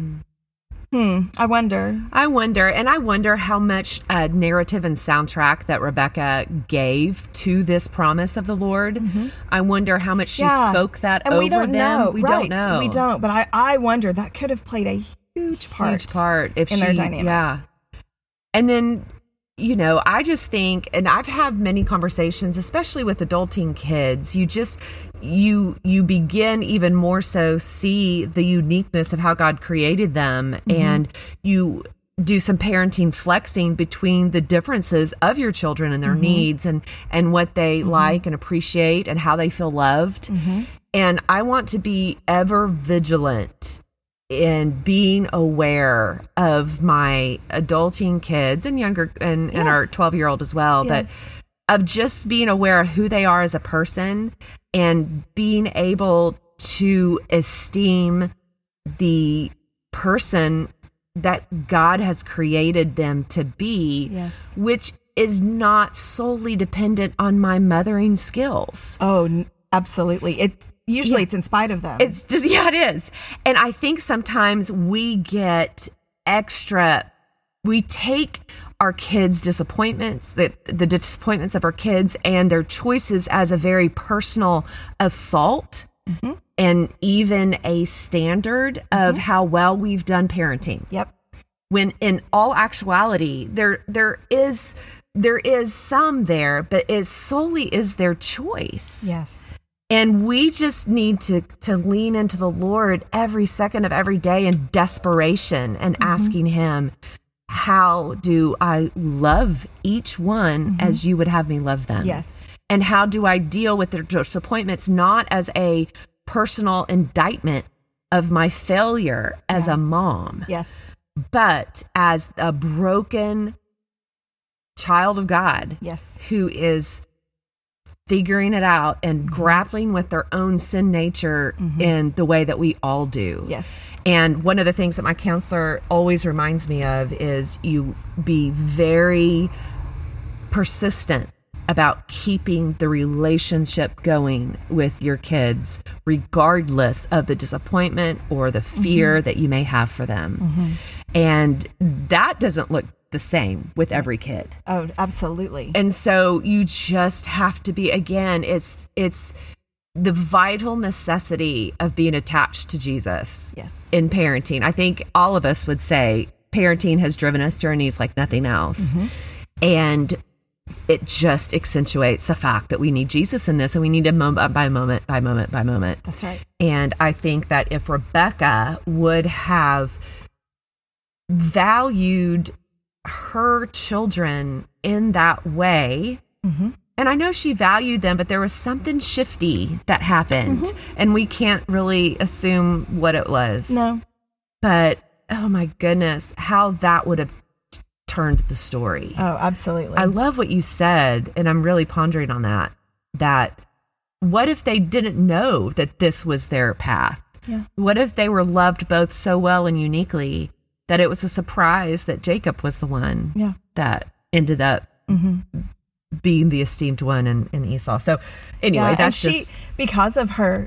I wonder. And I wonder how much narrative and soundtrack that Rebecca gave to this promise of the Lord. I wonder how much she spoke that and over we don't them. Know. We right. don't know. We don't. But I wonder that could have played a huge part if in their dynamic. Yeah. And then, I just think, and I've had many conversations, especially with adulting kids, you begin even more so see the uniqueness of how God created them, and you do some parenting flexing between the differences of your children and their needs and what they like and appreciate and how they feel loved. And I want to be ever vigilant in being aware of my adulting kids and younger and our 12-year-old as well, but of just being aware of who they are as a person and being able to esteem the person that God has created them to be, which is not solely dependent on my mothering skills. Oh, absolutely. It's in spite of them. It's just, it is. And I think sometimes we get we take our kids' disappointments, the disappointments of our kids and their choices as a very personal assault and even a standard of how well we've done parenting. Yep. When in all actuality, there is some there, but it solely is their choice. Yes. And we just need to lean into the Lord every second of every day in desperation and asking him, how do I love each one as you would have me love them? Yes. And how do I deal with their disappointments, not as a personal indictment of my failure as a mom, but as a broken child of God who is figuring it out and grappling with their own sin nature in the way that we all do. Yes. And one of the things that my counselor always reminds me of is you be very persistent about keeping the relationship going with your kids, regardless of the disappointment or the fear that you may have for them. And that doesn't look the same with every kid. Oh, absolutely. And so you just have to be, again, it's the vital necessity of being attached to Jesus in parenting. I think all of us would say parenting has driven us to our knees like nothing else. And it just accentuates the fact that we need Jesus in this, and we need him moment by moment by moment by moment. That's right. And I think that if Rebecca would have valued her children in that way, and I know she valued them, but there was something shifty that happened, and we can't really assume what it was. No. But, oh my goodness, how that would have turned the story. Oh, absolutely. I love what you said, and I'm really pondering on that what if they didn't know that this was their path? Yeah. What if they were loved both so well and uniquely that it was a surprise that Jacob was the one that ended up being the esteemed one in Esau? So anyway, that's just because of her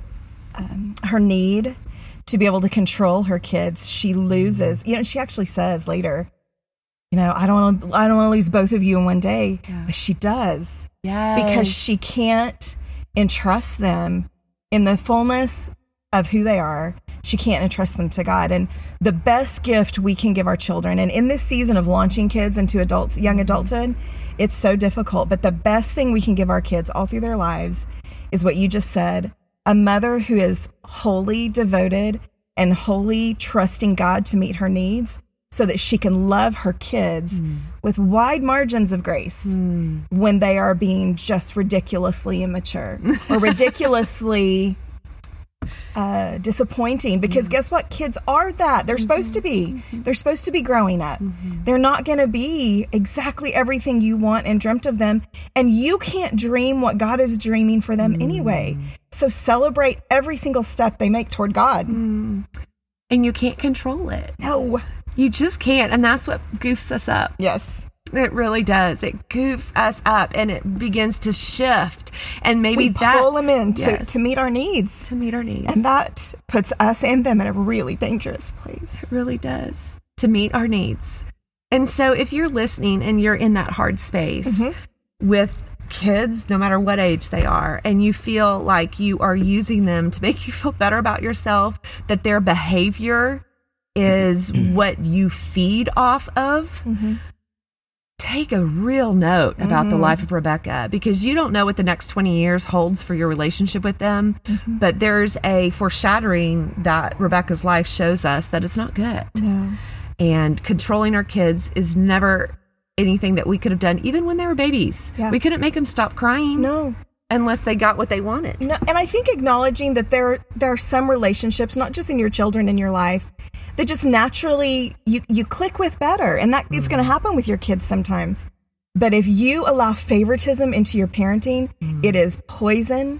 need to be able to control her kids, she loses. She actually says later, I don't want to lose both of you in one day, but she does. Because she can't entrust them in the fullness of who they are. She can't entrust them to God. And the best gift we can give our children, and in this season of launching kids into young adulthood, it's so difficult, but the best thing we can give our kids all through their lives is what you just said, a mother who is wholly devoted and wholly trusting God to meet her needs so that she can love her kids with wide margins of grace when they are being just ridiculously immature or ridiculously disappointing, because guess what? Kids are that. They're supposed to be. They're supposed to be growing up. They're not going to be exactly everything you want and dreamt of them. And you can't dream what God is dreaming for them anyway. So celebrate every single step they make toward God. And you can't control it. No. You just can't. And that's what goofs us up. Yes. It really does. It goofs us up and it begins to shift. And maybe we pull them in to meet our needs. To meet our needs. And that puts us and them in a really dangerous place. It really does. To meet our needs. And so if you're listening and you're in that hard space with kids, no matter what age they are, and you feel like you are using them to make you feel better about yourself, that their behavior is what you feed off of, take a real note about the life of Rebecca, because you don't know what the next 20 years holds for your relationship with them. But there's a foreshadowing that Rebecca's life shows us that it's not good. No. And controlling our kids is never anything that we could have done, even when they were babies. Yeah. We couldn't make them stop crying. No. unless they got what they wanted. No, and I think acknowledging that there are some relationships, not just in your children in your life, that just naturally you click with better, and that is going to happen with your kids sometimes. But if you allow favoritism into your parenting, it is poison,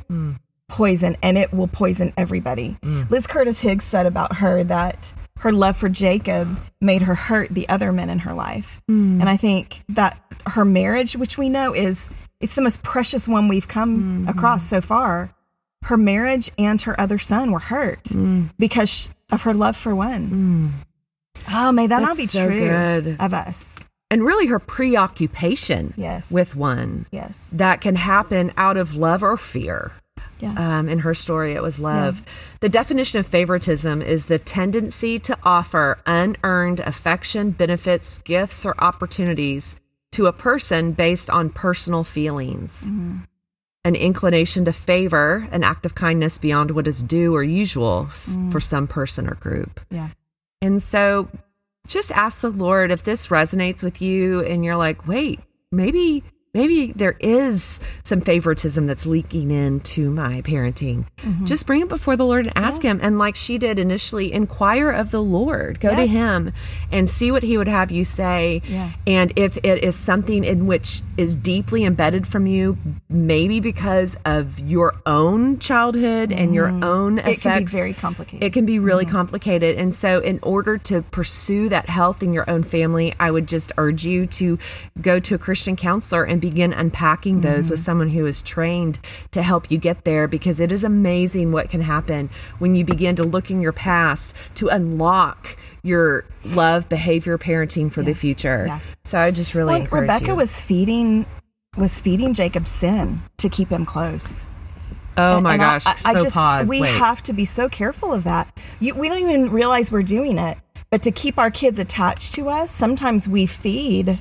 and it will poison everybody. Liz Curtis Higgs said about her that her love for Jacob made her hurt the other men in her life. And I think that her marriage, which we know it's the most precious one we've come across so far, her marriage and her other son were hurt because of her love for one. Oh, may that not be so true good. Of us. And really her preoccupation with one. Yes. That can happen out of love or fear. Yeah. In her story, it was love. The definition of favoritism is the tendency to offer unearned affection, benefits, gifts, or opportunities to a person based on personal feelings. An inclination to favor an act of kindness beyond what is due or usual for some person or group. Yeah. And so just ask the Lord if this resonates with you and you're like, wait, maybe there is some favoritism that's leaking into my parenting. Just bring it before the Lord and ask him. And like she did initially, inquire of the Lord. Go to him and see what he would have you say. Yeah. And if it is something in which is deeply embedded from you, maybe because of your own childhood and your own effects. It can be very complicated. It can be really complicated. And so in order to pursue that health in your own family, I would just urge you to go to a Christian counselor and begin unpacking those with someone who is trained to help you get there, because it is amazing what can happen when you begin to look in your past to unlock your love, behavior, parenting for the future. Yeah. So I just really encourage Rebecca you. was feeding Jacob's sin to keep him close. Oh my gosh. Pause. We have to be so careful of that. We don't even realize we're doing it, but to keep our kids attached to us, sometimes we feed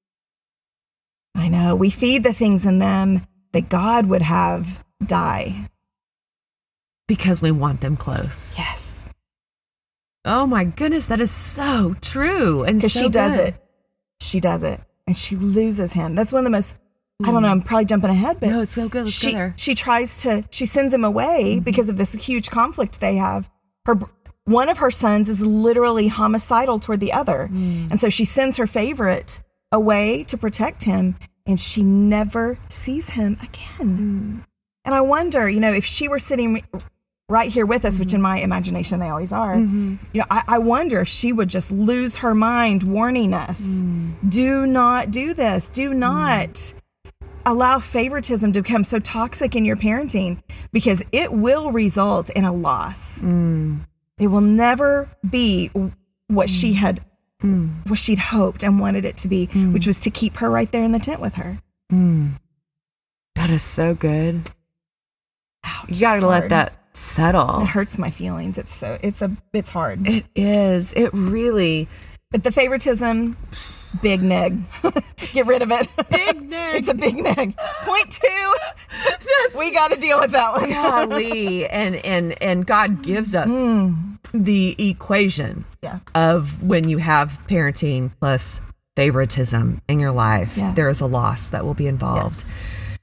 the things in them that God would have die. Because we want them close. Yes. Oh my goodness, that is so true. And because so she does good. it. She does it. And she loses him. That's one of the most, I don't know, I'm probably jumping ahead, but no, it's so good. Let's go there. She sends him away because of this huge conflict they have. One of her sons is literally homicidal toward the other. And so she sends her favorite away to protect him, and she never sees him again. And I wonder, if she were sitting right here with us, which in my imagination they always are, I wonder if she would just lose her mind warning us, do not do this. Do not allow favoritism to become so toxic in your parenting, because it will result in a loss. It will never be what she had what she'd hoped and wanted it to be, which was to keep her right there in the tent with her. That is so good. Ouch, you got to let that settle. It hurts my feelings. It's hard. It is. It really. But the favoritism, big neg. Get rid of it. Big neg. It's a big neg. Point 2. We got to deal with that one. Golly. And God gives us the equation of when you have parenting plus favoritism in your life, there is a loss that will be involved. Yes.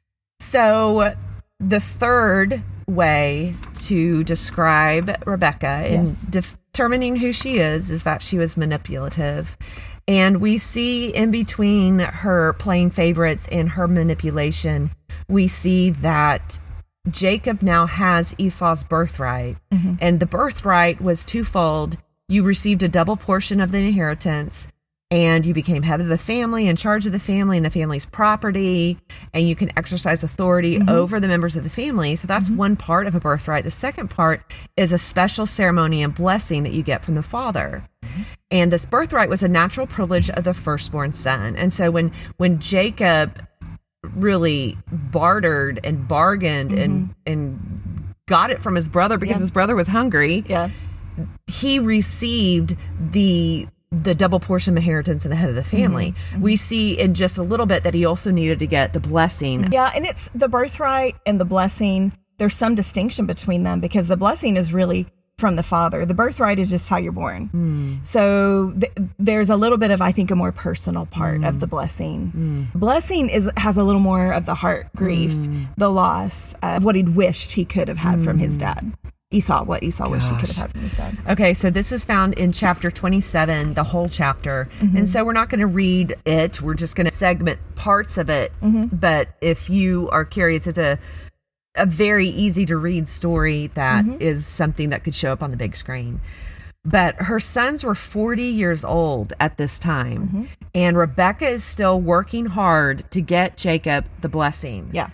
So the third way to describe Rebecca in determining who she is that she was manipulative. And we see in between her playing favorites and her manipulation, we see that Jacob now has Esau's birthright. And the birthright was twofold. You received a double portion of the inheritance, and you became head of the family, in charge of the family and the family's property, and you can exercise authority over the members of the family. So that's one part of a birthright. The second part is a special ceremony and blessing that you get from the father. And this birthright was a natural privilege of the firstborn son. And so when Jacob really bartered and bargained and got it from his brother because his brother was hungry, he received the double portion of inheritance and the head of the family. We see in just a little bit that he also needed to get the blessing. Yeah, and it's the birthright and the blessing. There's some distinction between them, because the blessing is really from the father. The birthright is just how you're born. So there's a little bit of, I think, a more personal part of the blessing. Blessing has a little more of the heart grief, the loss of what he'd wished he could have had from his dad. What Esau wished he could have had from his dad. Okay, so this is found in chapter 27, the whole chapter. And so we're not going to read it. We're just going to segment parts of it. But if you are curious, it's a very easy to read story that is something that could show up on the big screen. But her sons were 40 years old at this time. And Rebekah is still working hard to get Jacob the blessing. Yeah.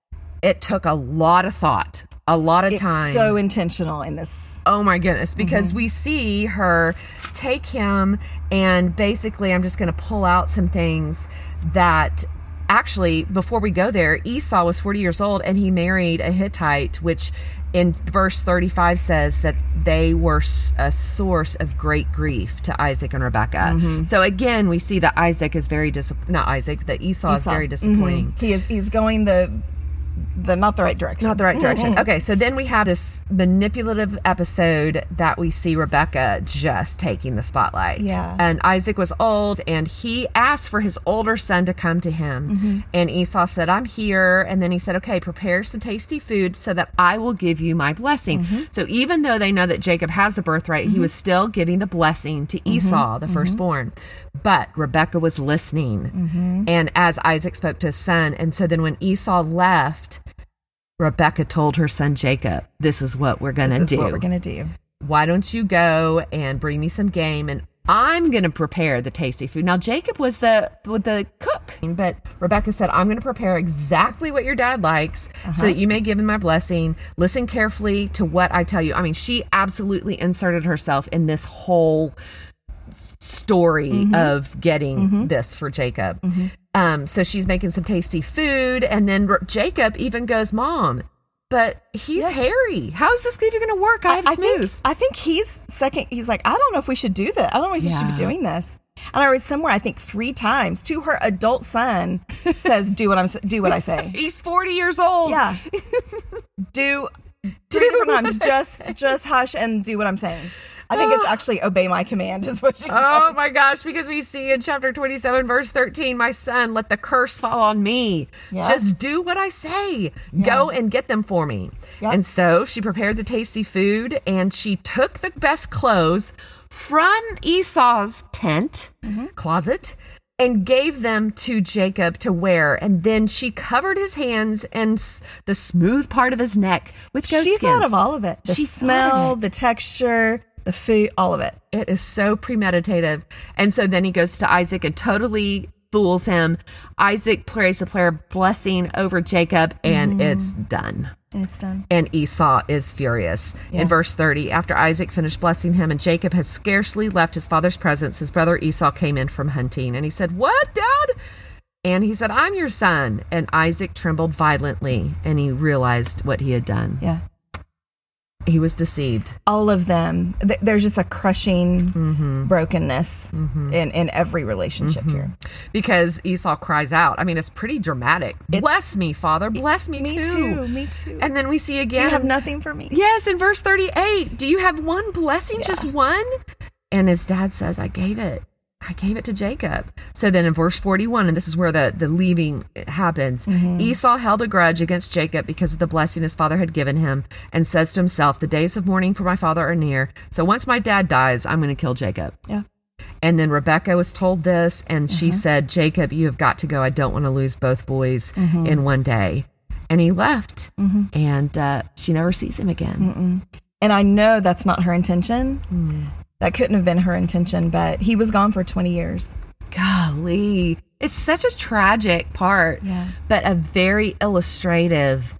It took a lot of thought, a lot of time. It's so intentional in this. Oh my goodness, because we see her take him, and basically I'm just going to pull out some things that actually, before we go there, Esau was 40 years old and he married a Hittite, which in verse 35 says that they were a source of great grief to Isaac and Rebekah. So again, we see that Isaac is very that Esau is very disappointing. He's going not the right direction. Not the right direction. Okay, so then we have this manipulative episode that we see Rebekah just taking the spotlight. Yeah. And Isaac was old, and he asked for his older son to come to him. And Esau said, I'm here. And then he said, okay, prepare some tasty food so that I will give you my blessing. So even though they know that Jacob has the birthright, he was still giving the blessing to Esau, the firstborn. But Rebekah was listening. And as Isaac spoke to his son, and so then when Esau left, Rebekah told her son Jacob, this is what we're going to do. This is what we're going to do. Why don't you go and bring me some game, and I'm going to prepare the tasty food. Now, Jacob was the cook, but Rebekah said, I'm going to prepare exactly what your dad likes so that you may give him my blessing. Listen carefully to what I tell you. I mean, she absolutely inserted herself in this whole story of getting this for Jacob. So she's making some tasty food, and then Jacob even goes, Mom, but he's hairy. How's this even going to work? I have smooth. I think he's second. He's like, I don't know if we should do that. I don't know if you should be doing this. And I read somewhere, I think 3 times to her adult son says, do what I say. He's 40 years old. Yeah. Do 3 different times. Just hush and do what I'm saying. I think it's actually obey my command is what she says. Oh my gosh, because we see in chapter 27, verse 13, my son, let the curse fall on me. Yeah. Just do what I say. Yeah. Go and get them for me. Yep. And so she prepared the tasty food, and she took the best clothes from Esau's tent, closet, and gave them to Jacob to wear. And then she covered his hands and the smooth part of his neck with goat skins. She thought of all of it. The smell, the texture, the food, all of it. It is so premeditative. And so then he goes to Isaac and totally fools him. Isaac prays a prayer blessing over Jacob, and it's done. And Esau is furious. Yeah. In verse 30, after Isaac finished blessing him and Jacob had scarcely left his father's presence, his brother Esau came in from hunting. And he said, "What, Dad?" And he said, "I'm your son." And Isaac trembled violently, and he realized what he had done. Yeah. He was deceived. All of them. There's just a crushing brokenness in every relationship here. Because Esau cries out. I mean, it's pretty dramatic. Bless me, Father. Bless me too. Me too. And then we see again. Do you have nothing for me? Yes, in verse 38. Do you have one blessing? Yeah. Just one? And his dad says, I gave it to Jacob. So then in verse 41, and this is where the leaving happens, Esau held a grudge against Jacob because of the blessing his father had given him, and says to himself, the days of mourning for my father are near. So once my dad dies, I'm going to kill Jacob. Yeah. And then Rebekah was told this, and she said, Jacob, you have got to go. I don't want to lose both boys in one day. And he left, and she never sees him again. And I know that's not her intention. That couldn't have been her intention, but he was gone for 20 years. Golly. It's such a tragic part, but a very illustrative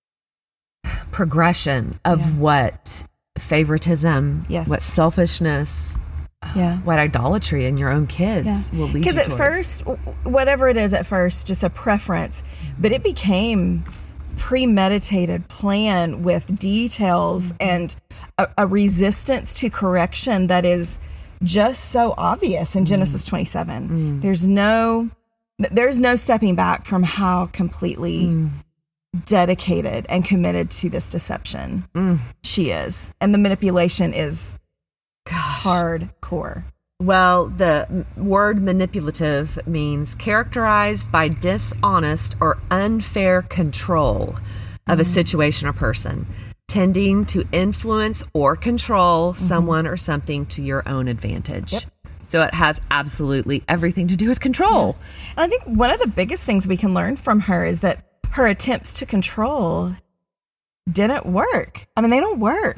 progression of what favoritism, what selfishness, what idolatry in your own kids will lead you towards. Because at first, whatever it is at first, just a preference, but it became premeditated plan with details and a resistance to correction that is just so obvious in Genesis 27. There's no stepping back from how completely dedicated and committed to this deception. She is. And the manipulation is hardcore. Well, the word manipulative means characterized by dishonest or unfair control of a situation or person, tending to influence or control someone or something to your own advantage. Yep. So it has absolutely everything to do with control. And I think one of the biggest things we can learn from her is that her attempts to control didn't work. I mean, they don't work.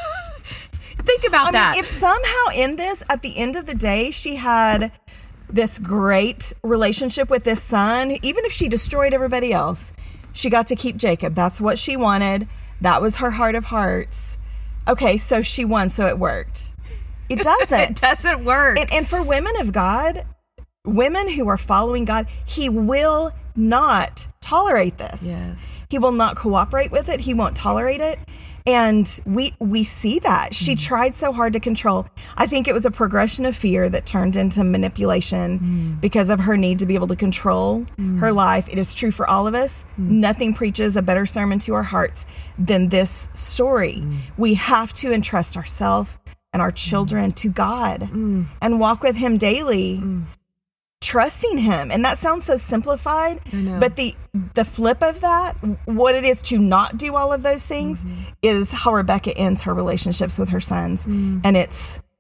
Think about that. If somehow in this, at the end of the day, she had this great relationship with this son, even if she destroyed everybody else, she got to keep Jacob. That's what she wanted. That was her heart of hearts. Okay, so she won, so it worked. It doesn't. It doesn't work. And for women of God, women who are following God, he will not tolerate this. Yes. He will not cooperate with it. He won't tolerate it. And we see that. She tried so hard to control. I think it was a progression of fear that turned into manipulation because of her need to be able to control her life. It is true for all of us. Nothing preaches a better sermon to our hearts than this story. We have to entrust ourselves and our children to God and walk with him daily. Trusting him. And that sounds so simplified, but the flip of that, what it is to not do all of those things, is how Rebecca ends her relationships with her sons. And it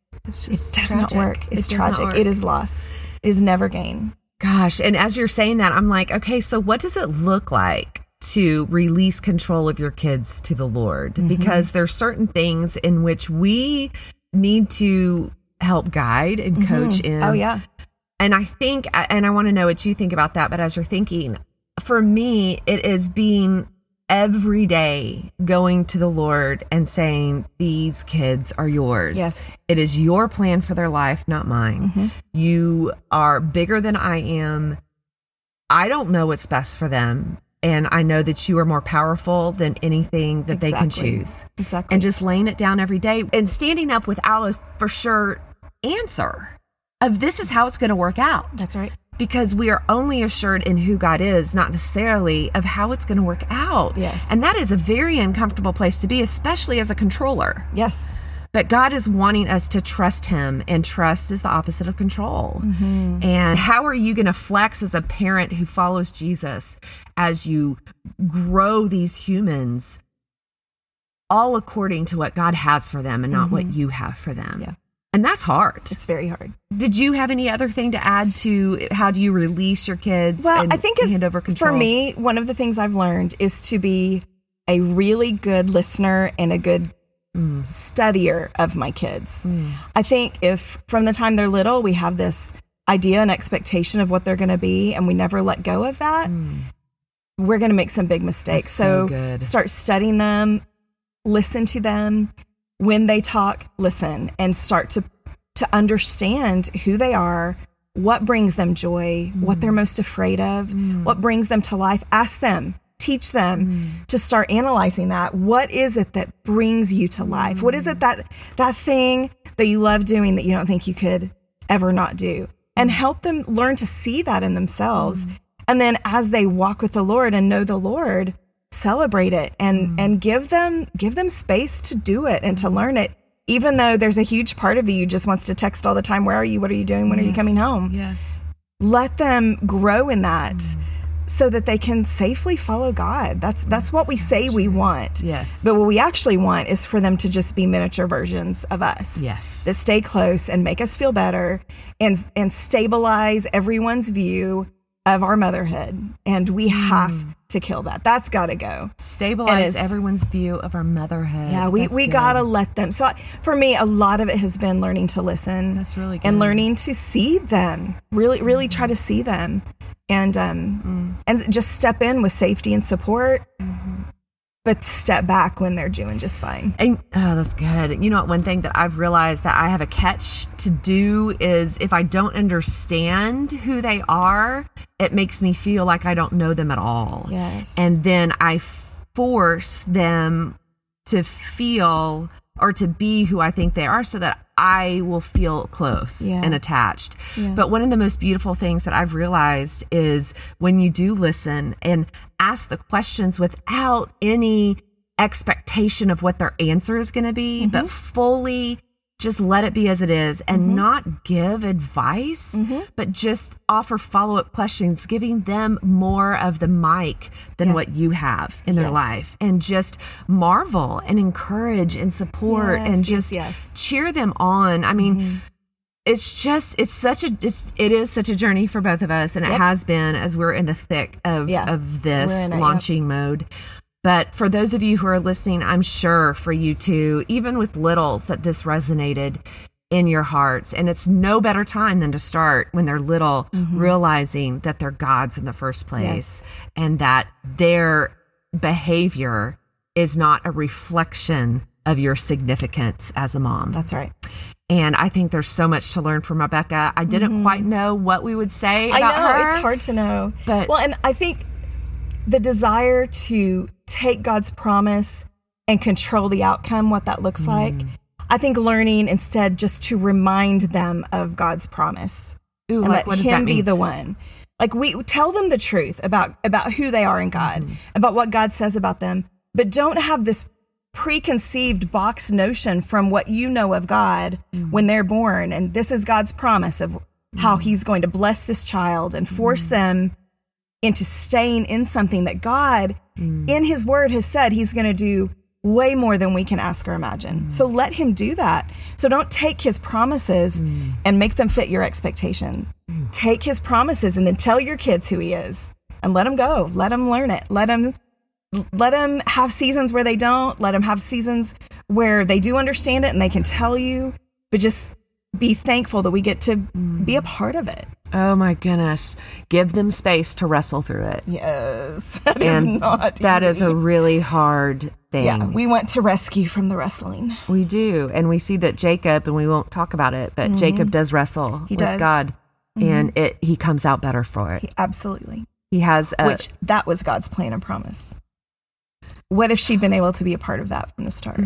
does not work. It's tragic. It is loss. It is never gain. Gosh. And as you're saying that, I'm like, okay, so what does it look like to release control of your kids to the Lord? Because there's certain things in which we need to help guide and coach in. Oh, yeah. And I think, and I want to know what you think about that, but as you're thinking, for me, it is being every day going to the Lord and saying, these kids are yours. Yes. It is your plan for their life, not mine. You are bigger than I am. I don't know what's best for them. And I know that you are more powerful than anything that they can choose. Exactly. And just laying it down every day and standing up without a for sure answer of this is how it's going to work out. That's right. Because we are only assured in who God is, not necessarily of how it's going to work out. Yes. And that is a very uncomfortable place to be, especially as a controller. Yes. But God is wanting us to trust him, and trust is the opposite of control. And how are you going to flex as a parent who follows Jesus as you grow these humans all according to what God has for them and not what you have for them? Yeah. And that's hard. It's very hard. Did you have any other thing to add to how do you release your kids and I think hand over control? For me, one of the things I've learned is to be a really good listener and a good studier of my kids. I think if from the time they're little, we have this idea and expectation of what they're going to be, and we never let go of that, we're going to make some big mistakes. That's so good. Start studying them, listen to them. When they talk, listen, and start to understand who they are, what brings them joy, what they're most afraid of, what brings them to life. Ask them, teach them to start analyzing that. What is it that brings you to life? What is it that thing that you love doing that you don't think you could ever not do? And help them learn to see that in themselves. And then as they walk with the Lord and know the Lord, celebrate it and give them space to do it and to learn it, even though there's a huge part of you just wants to text all the time. Where are you? What are you doing? When are you coming home? Yes. Let them grow in that so that they can safely follow God. That's what we say we want. Yes. But what we actually want is for them to just be miniature versions of us. Yes. That stay close and make us feel better and stabilize everyone's view of our motherhood. And we have to kill that. That's got to go. Stabilize everyone's view of our motherhood. Yeah, we got to let them. So for me, a lot of it has been learning to listen. That's really good. And learning to see them. Really try to see them. And just step in with safety and support. But step back when they're doing just fine. And, that's good. You know what? One thing that I've realized that I have a catch to do is if I don't understand who they are, it makes me feel like I don't know them at all. Yes. And then I force them to feel or to be who I think they are so that I will feel close and attached. Yeah. But one of the most beautiful things that I've realized is when you do listen and ask the questions without any expectation of what their answer is going to be, but fully just let it be as it is and not give advice, but just offer follow-up questions, giving them more of the mic than what you have in their life, and just marvel and encourage and support and just cheer them on. I mean, it is such a journey for both of us, and it has been as we're in the thick of this launching mode. But for those of you who are listening, I'm sure for you too, even with littles, that this resonated in your hearts. And it's no better time than to start when they're little, realizing that they're God's in the first place and that their behavior is not a reflection of your significance as a mom. That's right. And I think there's so much to learn from Rebecca. I didn't quite know what we would say about her. It's hard to know. But, well, and I think the desire to take God's promise and control the outcome, what that looks like. I think learning instead just to remind them of God's promise and like, let Him be the one. Like, we tell them the truth about who they are in God, about what God says about them, but don't have this preconceived box notion from what you know of God when they're born. And this is God's promise of how He's going to bless this child and force them into staying in something that God in His word has said He's going to do way more than we can ask or imagine. So let Him do that. So don't take His promises and make them fit your expectation. Take His promises and then tell your kids who He is and let them go. Let them learn it. Let them have seasons where they don't. Let them have seasons where they do understand it and they can tell you, but just be thankful that we get to be a part of it. Oh my goodness. Give them space to wrestle through it. Yes. That is a really hard thing. Yeah, we want to rescue from the wrestling. We do. And we see that Jacob, and we won't talk about it, but Jacob does wrestle with God. And he comes out better for it. Absolutely. He has which that was God's plan and promise. What if she'd been able to be a part of that from the start?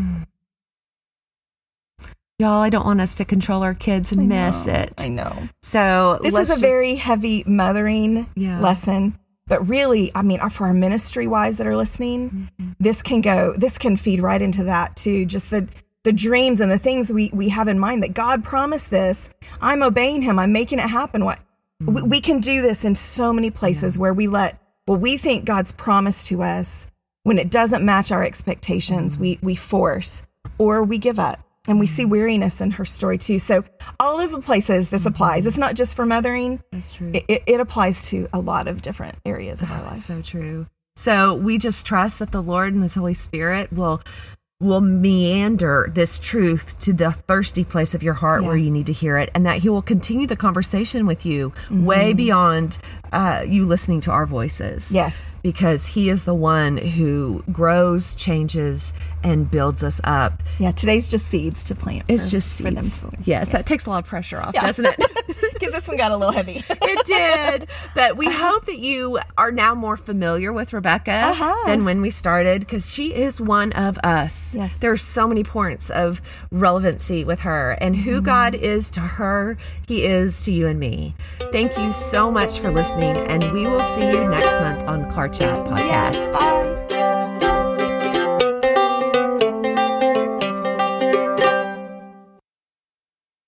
Y'all, I don't want us to control our kids and miss it. I know. So this is a very heavy mothering lesson, but really, I mean, for our ministry wives that are listening, this can feed right into that too. Just the dreams and the things we have in mind that God promised this. I'm obeying Him. I'm making it happen. We can do this in so many places where we think God's promise to us, when it doesn't match our expectations, we force or we give up. And we see weariness in her story too. So all of the places this applies. It's not just for mothering. That's true. It applies to a lot of different areas of our life. So true. So we just trust that the Lord and His Holy Spirit will meander this truth to the thirsty place of your heart where you need to hear it, and that He will continue the conversation with you way beyond you listening to our voices. Yes. Because He is the one who grows, changes, and builds us up. Yeah, today's just seeds to plant. It's just seeds. For them. Yes, that takes a lot of pressure off, doesn't it? Because this one got a little heavy. It did. But we hope that you are now more familiar with Rebecca than when we started, because she is one of us. Yes. There's so many points of relevancy with her, and who God is to her, He is to you and me. Thank you so much for listening, and we will see you next month on Car Chat Podcast. Yes, bye.